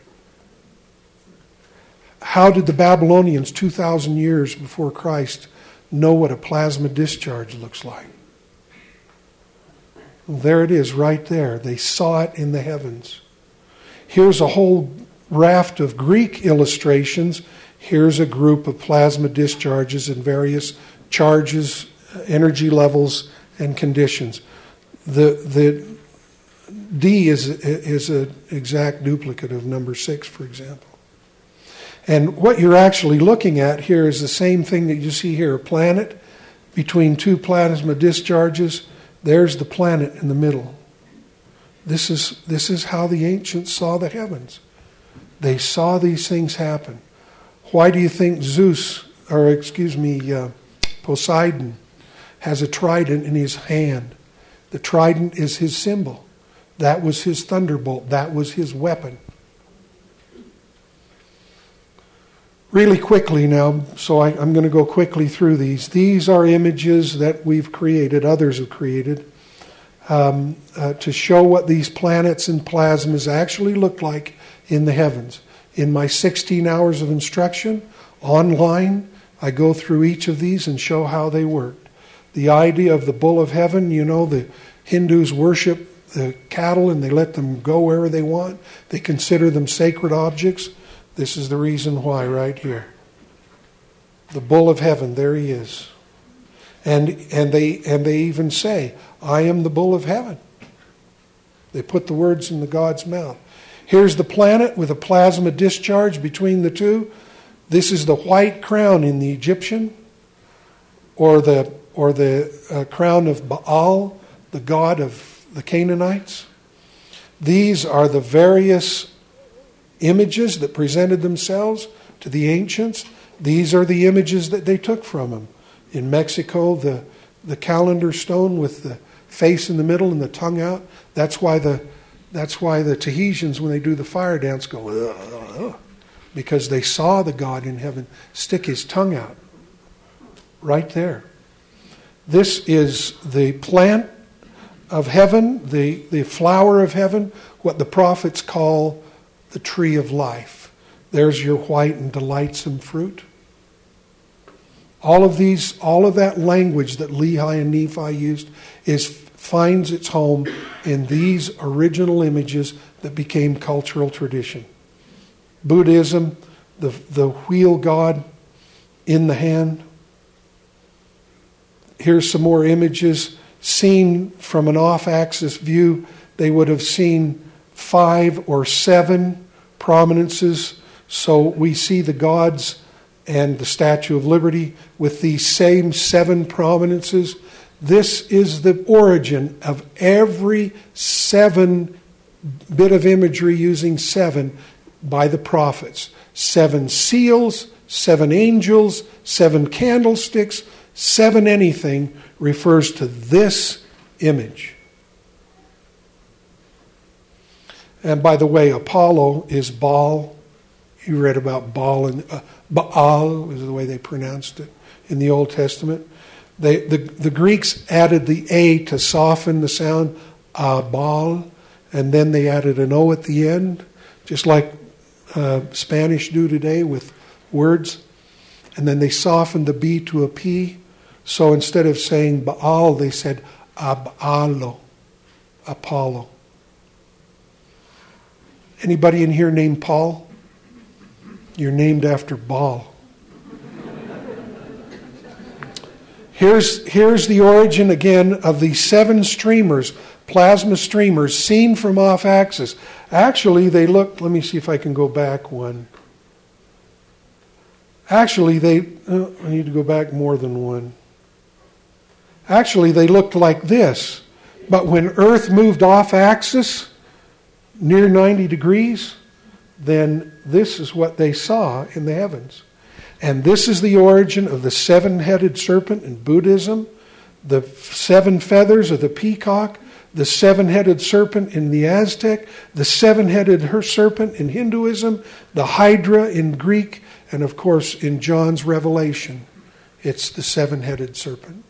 How did the Babylonians two thousand years before Christ know what a plasma discharge looks like? Well, there it is right there. They saw it in the heavens. Here's a whole raft of Greek illustrations. Here's a group of plasma discharges in various charges, energy levels, and conditions. The the D is is an exact duplicate of number six, for example. And what you're actually looking at here is the same thing that you see here, a planet between two plasma discharges. There's the planet in the middle. This is this is how the ancients saw the heavens. They saw these things happen. Why do you think Zeus or excuse me, uh, Poseidon has a trident in his hand. The trident is his symbol. That was his thunderbolt. That was his weapon. Really quickly now, so I, I'm going to go quickly through these. These are images that we've created, others have created, um, uh, to show what these planets and plasmas actually look like in the heavens. In my sixteen hours of instruction online, I go through each of these and show how they worked. The idea of the bull of heaven, you know, the Hindus worship the cattle and they let them go wherever they want. They consider them sacred objects. This is the reason why right here. The bull of heaven, there he is. And and they and they even say, I am the bull of heaven. They put the words in the God's mouth. Here's the planet with a plasma discharge between the two. This is the white crown in the Egyptian, or the or the uh, crown of Baal, the god of the Canaanites. These are the various images that presented themselves to the ancients. These are the images that they took from them. In Mexico, the, the calendar stone with the face in the middle and the tongue out. That's why the that's why the Tahitians, when they do the fire dance, go, ugh, ugh, because they saw the God in heaven stick his tongue out. Right there. This is the plant of heaven, the, the flower of heaven, what the prophets call the tree of life. There's your white and delightsome fruit. All of these, all of that language that Lehi and Nephi used is finds its home in these original images that became cultural tradition. Buddhism, the, the wheel god in the hand. Here's some more images seen from an off-axis view. They would have seen five or seven prominences. So we see the gods and the Statue of Liberty with these same seven prominences. This is the origin of every seven bit of imagery using seven by the prophets. Seven seals, seven angels, seven candlesticks, seven anything refers to this image. And by the way, Apollo is Baal. You read about Baal and uh, Baal is the way they pronounced it in the Old Testament. They, the, the Greeks added the A to soften the sound, uh, Baal, and then they added an O at the end, just like uh, Spanish do today with words. And then they softened the B to a P. So instead of saying Baal, they said Abalo, Apollo. Anybody in here named Paul? You're named after Baal. Here's, here's the origin again of the seven streamers, plasma streamers, seen from off-axis. Actually, they look, let me see if I can go back one. Actually, they, uh, I need to go back more than one. Actually, they looked like this. But when Earth moved off-axis, near ninety degrees, then this is what they saw in the heavens. And this is the origin of the seven-headed serpent in Buddhism, the seven feathers of the peacock, the seven-headed serpent in the Aztec, the seven-headed serpent in Hinduism, the Hydra in Greek, and of course in John's Revelation, it's the seven-headed serpent.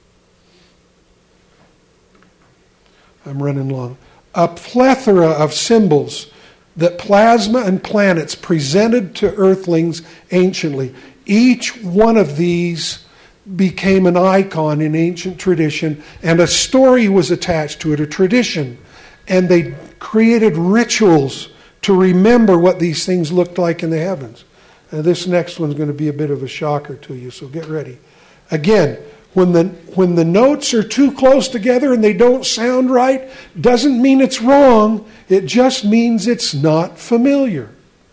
I'm running long. A plethora of symbols that plasma and planets presented to earthlings anciently. Each one of these became an icon in ancient tradition, and a story was attached to it, a tradition. And they created rituals to remember what these things looked like in the heavens. And this next one's going to be a bit of a shocker to you, so get ready. Again, when the when the notes are too close together and they don't sound right, doesn't mean it's wrong. It just means it's not familiar.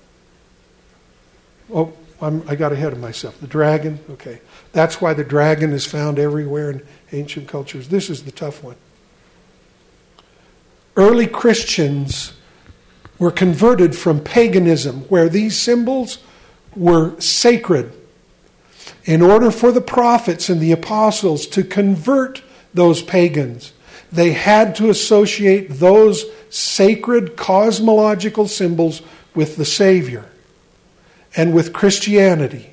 Oh, I'm, I got ahead of myself. The dragon, okay. That's why the dragon is found everywhere in ancient cultures. This is the tough one. Early Christians were converted from paganism, where these symbols were sacred. In order for the prophets and the apostles to convert those pagans, they had to associate those sacred cosmological symbols with the Savior and with Christianity.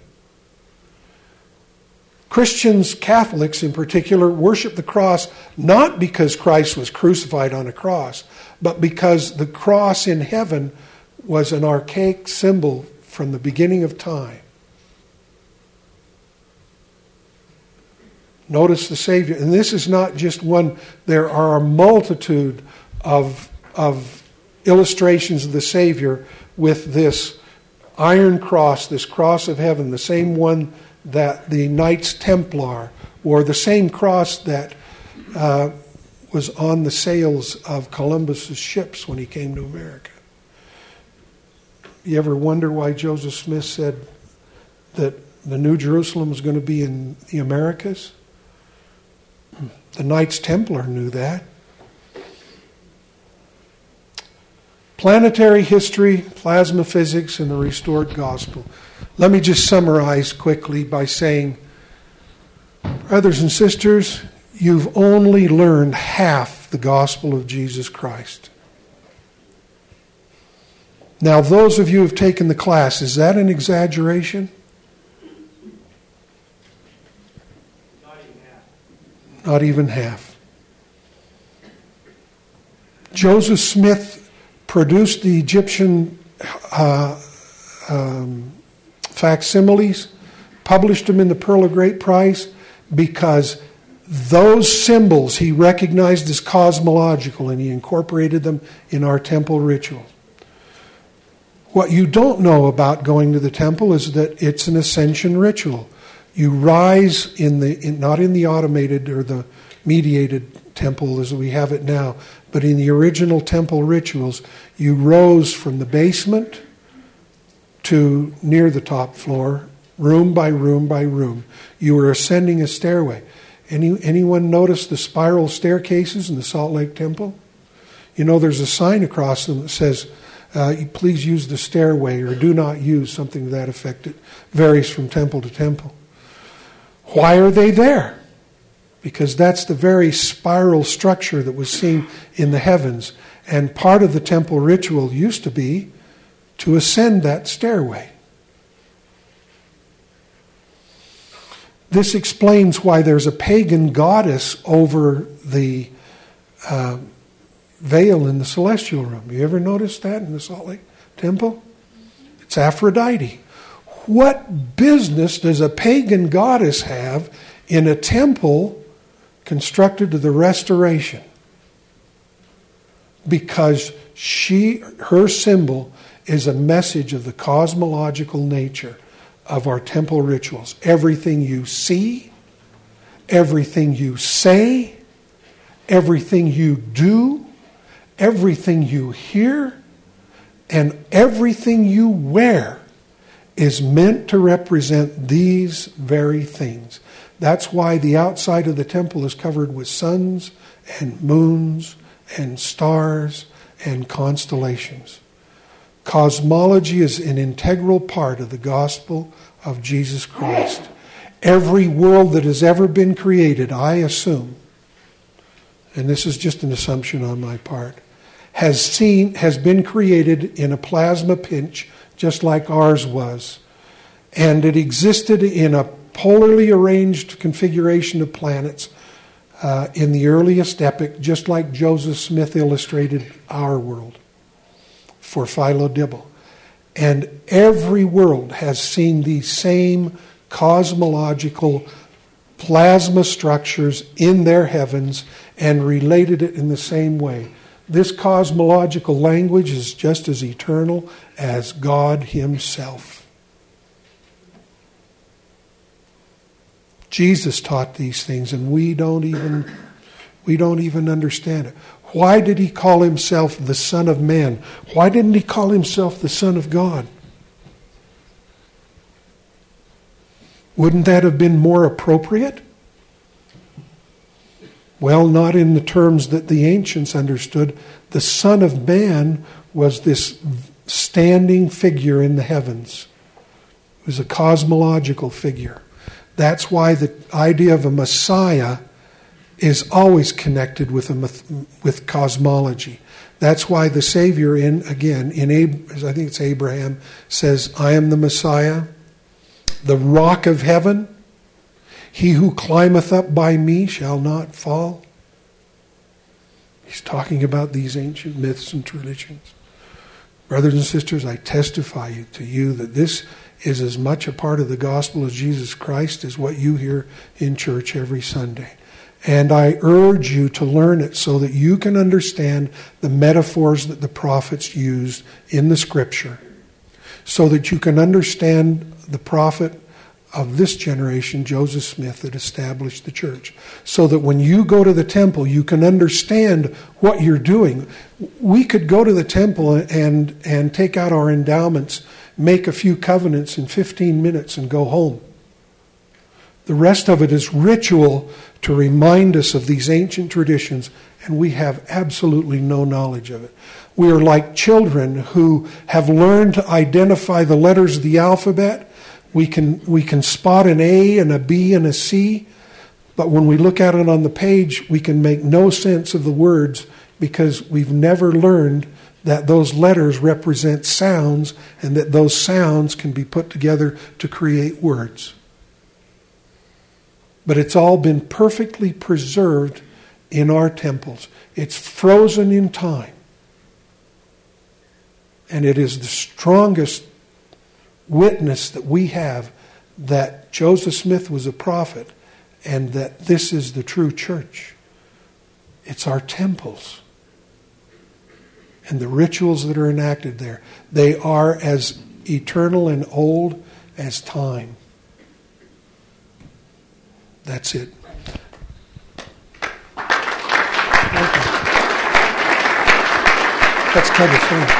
Christians, Catholics in particular, worship the cross not because Christ was crucified on a cross, but because the cross in heaven was an archaic symbol from the beginning of time. Notice the Savior. And this is not just one. There are a multitude of, of illustrations of the Savior with this iron cross, this cross of heaven, the same one that the Knights Templar, or the same cross that uh, was on the sails of Columbus's ships when he came to America. You ever wonder why Joseph Smith said that the New Jerusalem was going to be in the Americas? The Knights Templar knew that. Planetary history, plasma physics, and the restored gospel. Let me just summarize quickly by saying, brothers and sisters, you've only learned half the gospel of Jesus Christ. Now, those of you who have taken the class, is that an exaggeration? Not even half. Not even half. Joseph Smith produced the Egyptian uh, um, facsimiles, published them in the Pearl of Great Price, because those symbols he recognized as cosmological, and he incorporated them in our temple ritual. What you don't know about going to the temple is that it's an ascension ritual. You rise in the in, not in the automated or the mediated temple as we have it now, but in the original temple rituals, you rose from the basement to near the top floor, room by room by room. You were ascending a stairway. Any anyone notice the spiral staircases in the Salt Lake Temple? You know, there's a sign across them that says, uh, please use the stairway, or do not use, something to that effect. It varies from temple to temple. Why are they there? Because that's the very spiral structure that was seen in the heavens. And part of the temple ritual used to be to ascend that stairway. This explains why there's a pagan goddess over the uh, veil in the celestial room. You ever notice that in the Salt Lake Temple? It's Aphrodite. What business does a pagan goddess have in a temple constructed to the Restoration? Because she, her symbol is a message of the cosmological nature of our temple rituals. Everything you see, everything you say, everything you do, everything you hear, and everything you wear is meant to represent these very things. That's why the outside of the temple is covered with suns and moons and stars and constellations. Cosmology is an integral part of the gospel of Jesus Christ. Every world that has ever been created, I assume, and this is just an assumption on my part, has seen has been created in a plasma pinch, just like ours was. And it existed in a polarly arranged configuration of planets uh, in the earliest epoch, just like Joseph Smith illustrated our world for Philo Dibble. And every world has seen these same cosmological plasma structures in their heavens and related it in the same way. This cosmological language is just as eternal as God Himself. Jesus taught these things, and we don't even we don't even understand it. Why did He call Himself the Son of Man? Why didn't He call Himself the Son of God? Wouldn't that have been more appropriate? Well, not in the terms that the ancients understood. The Son of Man was this standing figure in the heavens. It was a cosmological figure. That's why the idea of a Messiah is always connected with a, with cosmology. That's why the Savior, in again, in I think it's Abraham, says, I am the Messiah, the rock of heaven. He who climbeth up by me shall not fall. He's talking about these ancient myths and traditions. Brothers and sisters, I testify to you that this is as much a part of the gospel of Jesus Christ as what you hear in church every Sunday. And I urge you to learn it so that you can understand the metaphors that the prophets used in the Scripture, so that you can understand the prophet of this generation, Joseph Smith, that established the church, so that when you go to the temple, you can understand what you're doing. We could go to the temple and, and take out our endowments, make a few covenants in fifteen minutes and go home. The rest of it is ritual to remind us of these ancient traditions, and we have absolutely no knowledge of it. We are like children who have learned to identify the letters of the alphabet. We can we can spot an A and a B and a C, but when we look at it on the page, we can make no sense of the words because we've never learned that those letters represent sounds and that those sounds can be put together to create words. But it's all been perfectly preserved in our temples. It's frozen in time. And it is the strongest witness that we have that Joseph Smith was a prophet and that this is the true church. It's our temples and the rituals that are enacted there. They are as eternal and old as time. That's it. That's kind of fun.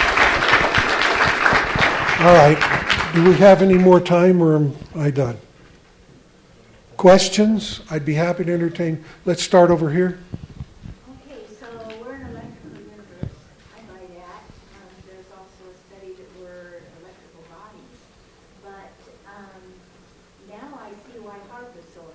All right. Do we have any more time, or am I done? Questions? I'd be happy to entertain. Let's start over here. Okay, so we're an electrical universe. I buy that. Um, there's also a study that we're electrical bodies. But um, now I see why HAARP is so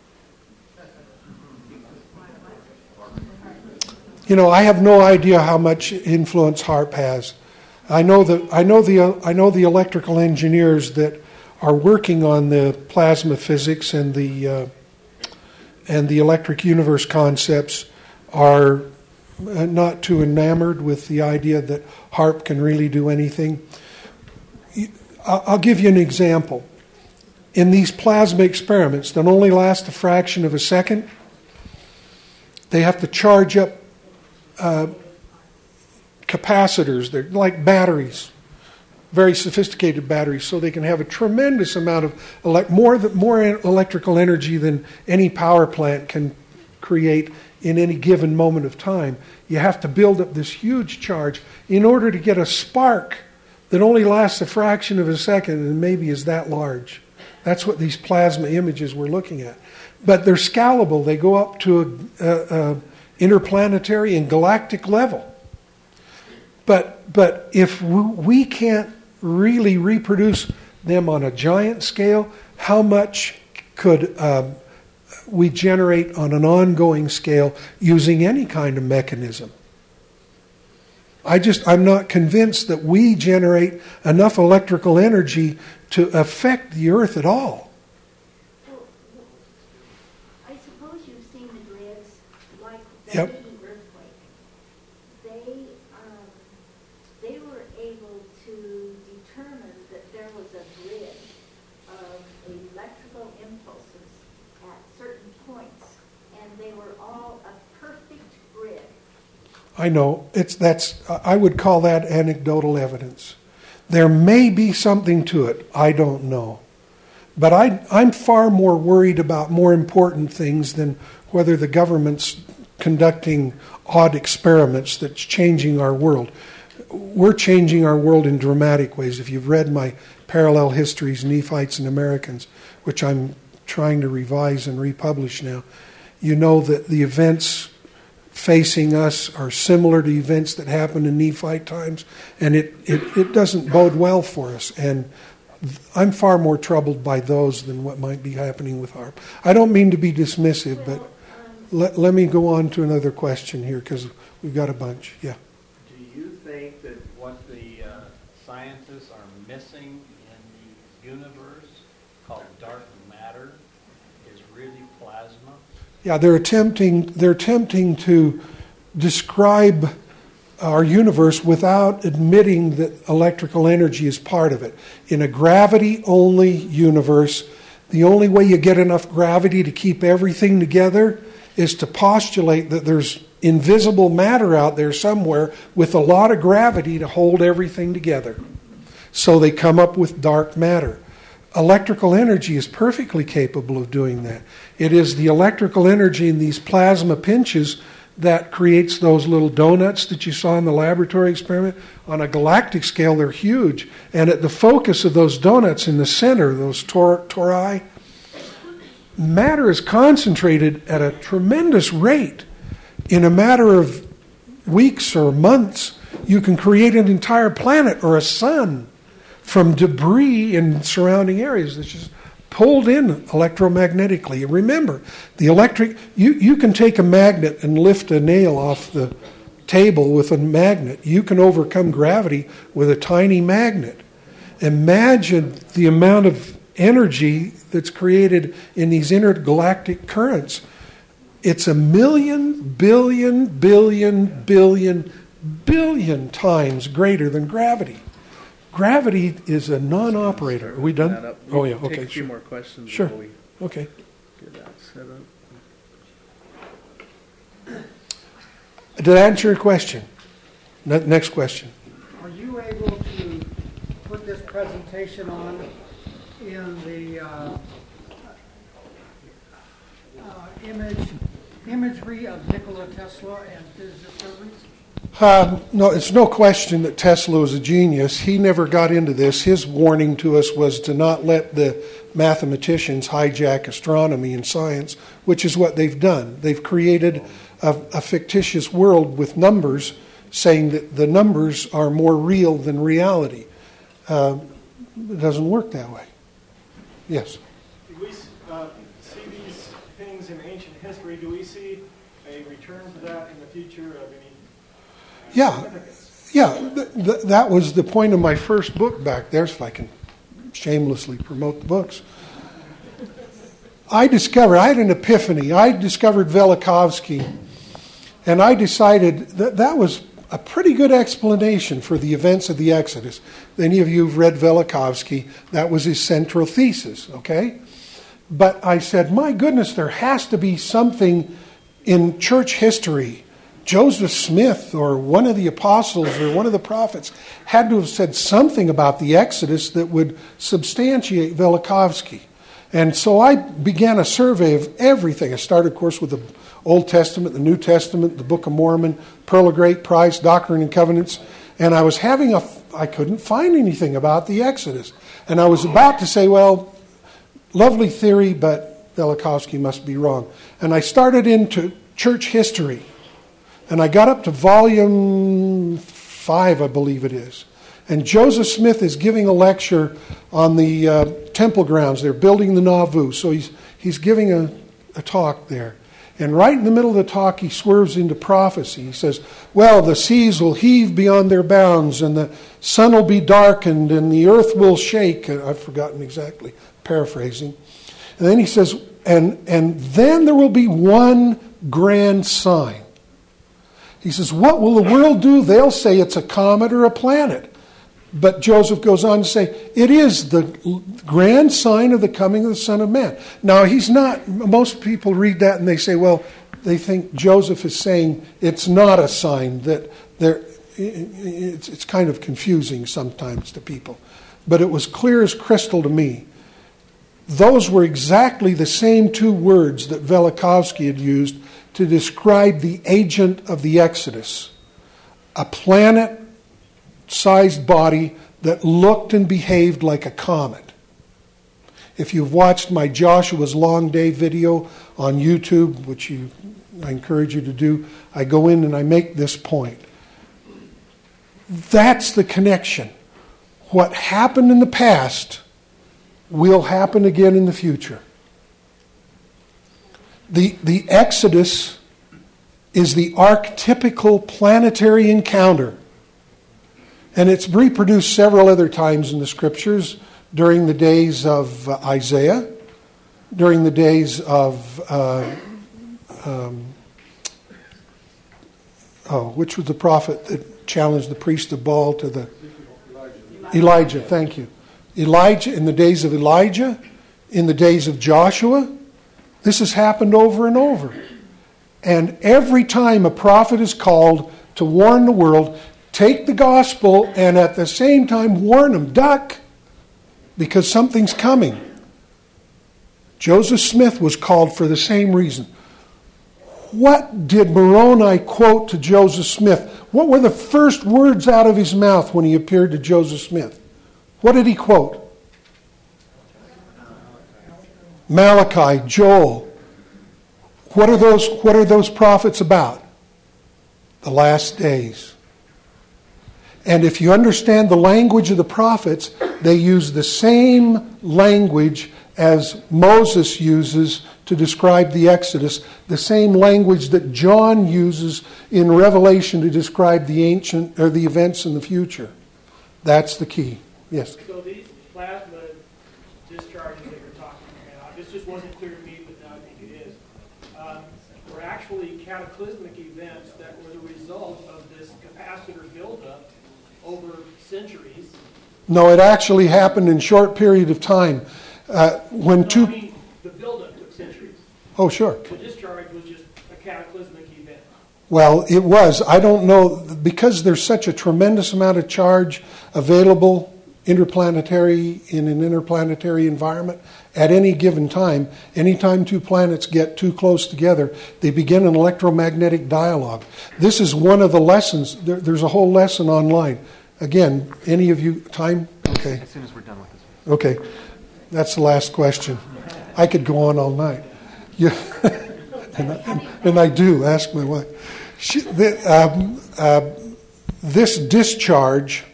effective. You know, I have no idea how much influence HAARP has. I know that I know the I know the electrical engineers that are working on the plasma physics and the uh, and the electric universe concepts are not too enamored with the idea that HAARP can really do anything. I'll give you an example. In these plasma experiments that only last a fraction of a second, they have to charge up uh, capacitors. They're like batteries, very sophisticated batteries, so they can have a tremendous amount of elect- more th- more electrical energy than any power plant can create in any given moment of time. You have to build up this huge charge in order to get a spark that only lasts a fraction of a second and maybe is that large. That's what these plasma images we're looking at. But they're scalable. They go up to a, a, a interplanetary and galactic level. But but if we can't really reproduce them on a giant scale, how much could um, we generate on an ongoing scale using any kind of mechanism? I just I'm not convinced that we generate enough electrical energy to affect the Earth at all. Well, I suppose you've seen the grids like the Yep. Haiti earthquake. They um, they were able to determine that there was a grid of electrical impulses at certain points, and they were all a perfect grid. I know it's that's I would call that anecdotal evidence. There may be something to it. I don't know. But I, I'm far more worried about more important things than whether the government's conducting odd experiments that's changing our world. We're changing our world in dramatic ways. If you've read my Parallel Histories, Nephites and Americans, which I'm trying to revise and republish now, you know that the events facing us are similar to events that happened in Nephite times, and it, it, it doesn't bode well for us. And I'm far more troubled by those than what might be happening with HAARP. I don't mean to be dismissive, but Well, um, let, let me go on to another question here because we've got a bunch. Yeah. Do you think that what the uh, scientists are missing in the universe, called dark matter, is really plasma? Yeah, they're attempting they're attempting to describe our universe without admitting that electrical energy is part of it. In a gravity-only universe, the only way you get enough gravity to keep everything together is to postulate that there's invisible matter out there somewhere with a lot of gravity to hold everything together. So they come up with dark matter. Electrical energy is perfectly capable of doing that. It is the electrical energy in these plasma pinches that creates those little donuts that you saw in the laboratory experiment. On a galactic scale, they're huge. And at the focus of those donuts in the center, those tor- tori, matter is concentrated at a tremendous rate. In a matter of weeks or months, you can create an entire planet or a sun from debris in surrounding areas that's just pulled in electromagnetically. Remember, the electric, you, you can take a magnet and lift a nail off the table with a magnet. You can overcome gravity with a tiny magnet. Imagine the amount of energy that's created in these intergalactic currents. It's a million, billion, billion, billion, billion times greater than gravity. Gravity is a non-operator. Are we done? Oh, yeah, okay. Take a few Sure. more questions Sure. before we Okay. get that set up. Did I answer your question? Ne- Next question. Are you able to put this presentation on in the uh, uh, image imagery of Nikola Tesla and his discoveries? Um, no, it's no question that Tesla was a genius. He never got into this. His warning to us was to not let the mathematicians hijack astronomy and science, which is what they've done. They've created a, a fictitious world with numbers, saying that the numbers are more real than reality. Uh, it doesn't work that way. Yes? Do we uh, see these things in ancient history? Do we see a return to that in the future of any? Yeah, yeah. Th- th- that was the point of my first book back there, if I can shamelessly promote the books. I discovered, I had an epiphany. I discovered Velikovsky, and I decided that that was a pretty good explanation for the events of the Exodus. Any of you who've read Velikovsky, that was his central thesis, okay? But I said, my goodness, there has to be something in church history. Joseph Smith or one of the apostles or one of the prophets had to have said something about the Exodus that would substantiate Velikovsky. And so I began a survey of everything. I started, of course, with the Old Testament, the New Testament, the Book of Mormon, Pearl of Great Price, Doctrine and Covenants. And I was having a, I couldn't find anything about the Exodus. And I was about to say, well, lovely theory, but Velikovsky must be wrong. And I started into church history. And I got up to volume five, I believe it is. And Joseph Smith is giving a lecture on the uh, temple grounds. They're building the Nauvoo. So he's he's giving a, a talk there. And right in the middle of the talk, he swerves into prophecy. He says, well, the seas will heave beyond their bounds, and the sun will be darkened, and the earth will shake. I've forgotten exactly, paraphrasing. And then he says, and, and then there will be one grand sign. He says, what will the world do? They'll say it's a comet or a planet. But Joseph goes on to say, it is the grand sign of the coming of the Son of Man. Now, he's not, most people read that and they say, well, they think Joseph is saying it's not a sign, that there, it's, it's kind of confusing sometimes to people. But it was clear as crystal to me. Those were exactly the same two words that Velikovsky had used to describe the agent of the Exodus, a planet-sized body that looked and behaved like a comet. If you've watched my Joshua's Long Day video on YouTube, which you, I encourage you to do, I go in and I make this point. That's the connection. What happened in the past will happen again in the future. The, the Exodus is the archetypical planetary encounter. And it's reproduced several other times in the Scriptures during the days of uh, Isaiah, during the days of, uh, um, oh, which was the prophet that challenged the priest of Baal to the... Elijah. Elijah, thank you. Elijah, in the days of Elijah, in the days of Joshua. This has happened over and over. And every time a prophet is called to warn the world, take the gospel and at the same time warn them, duck, because something's coming. Joseph Smith was called for the same reason. What did Moroni quote to Joseph Smith? What were the first words out of his mouth when he appeared to Joseph Smith? What did he quote? Malachi, Joel. What are those, what are those prophets about? The last days. And if you understand the language of the prophets, they use the same language as Moses uses to describe the Exodus, the same language that John uses in Revelation to describe the ancient or the events in the future. That's the key. Yes. So these plasma discharges that you're talking about, this just wasn't clear to me, but now I think it is, um, were actually cataclysmic events that were the result of this capacitor buildup over centuries. No, it actually happened in a short period of time. Uh, when no, two... I mean, the buildup took centuries. Oh, sure. The discharge was just a cataclysmic event. Well, it was. I don't know, because there's such a tremendous amount of charge available interplanetary in an interplanetary environment at any given time. Anytime two planets get too close together, they begin an electromagnetic dialogue. This is one of the lessons. There, there's a whole lesson online. Again, any of you, time? Okay. As soon as we're done with this. Okay. That's the last question. I could go on all night. Yeah. and, I, and I do. Ask my wife. She, the, um, uh, this discharge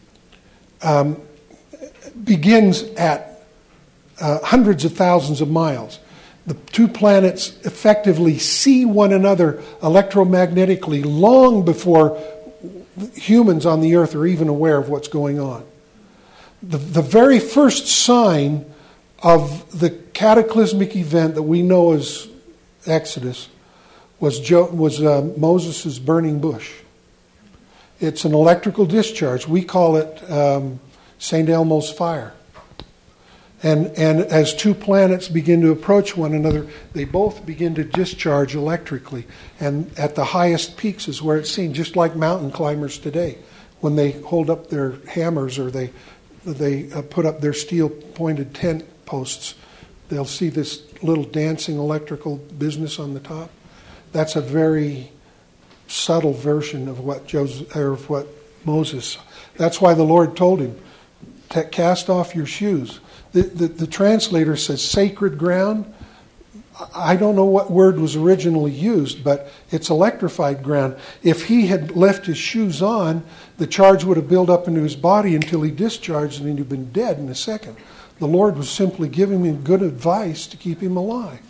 um, begins at uh, hundreds of thousands of miles. The two planets effectively see one another electromagnetically long before humans on the earth are even aware of what's going on. The, the very first sign of the cataclysmic event that we know as Exodus was, jo- was uh, Moses' burning bush. It's an electrical discharge. We call it um, Saint Elmo's fire. And, and as two planets begin to approach one another, they both begin to discharge electrically. And at the highest peaks is where it's seen, just like mountain climbers today. When they hold up their hammers or they they uh, put up their steel-pointed tent posts, they'll see this little dancing electrical business on the top. That's a very subtle version of what Joseph, or of what Moses. That's why the Lord told him, cast off your shoes. The, the, the translator says sacred ground. I don't know what word was originally used, but it's electrified ground. If he had left his shoes on, the charge would have built up into his body until he discharged and he'd have been dead in a second. The Lord was simply giving him good advice to keep him alive.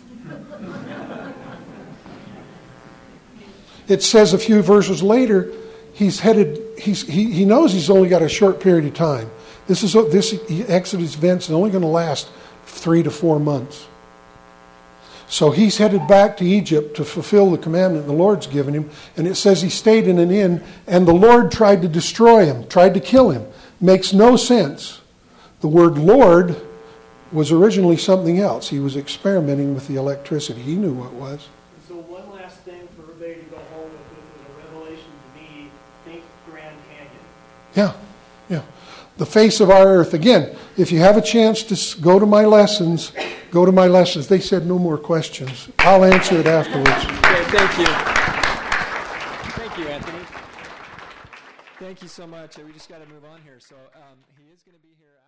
It says a few verses later, he's headed. He's, he, he knows he's only got a short period of time. This is this Exodus event is only going to last three to four months. So he's headed back to Egypt to fulfill the commandment the Lord's given him. And it says he stayed in an inn, and the Lord tried to destroy him, tried to kill him. Makes no sense. The word Lord was originally something else. He was experimenting with the electricity. He knew what it was. So one last thing for everybody to go home with, with a revelation to me, think Grand Canyon. Yeah, yeah. The face of our earth. Again, if you have a chance to go to my lessons, go to my lessons. They said no more questions. I'll answer it afterwards. Okay, thank you. Thank you, Anthony. Thank you so much. We just got to move on here. So um, he is going to be here.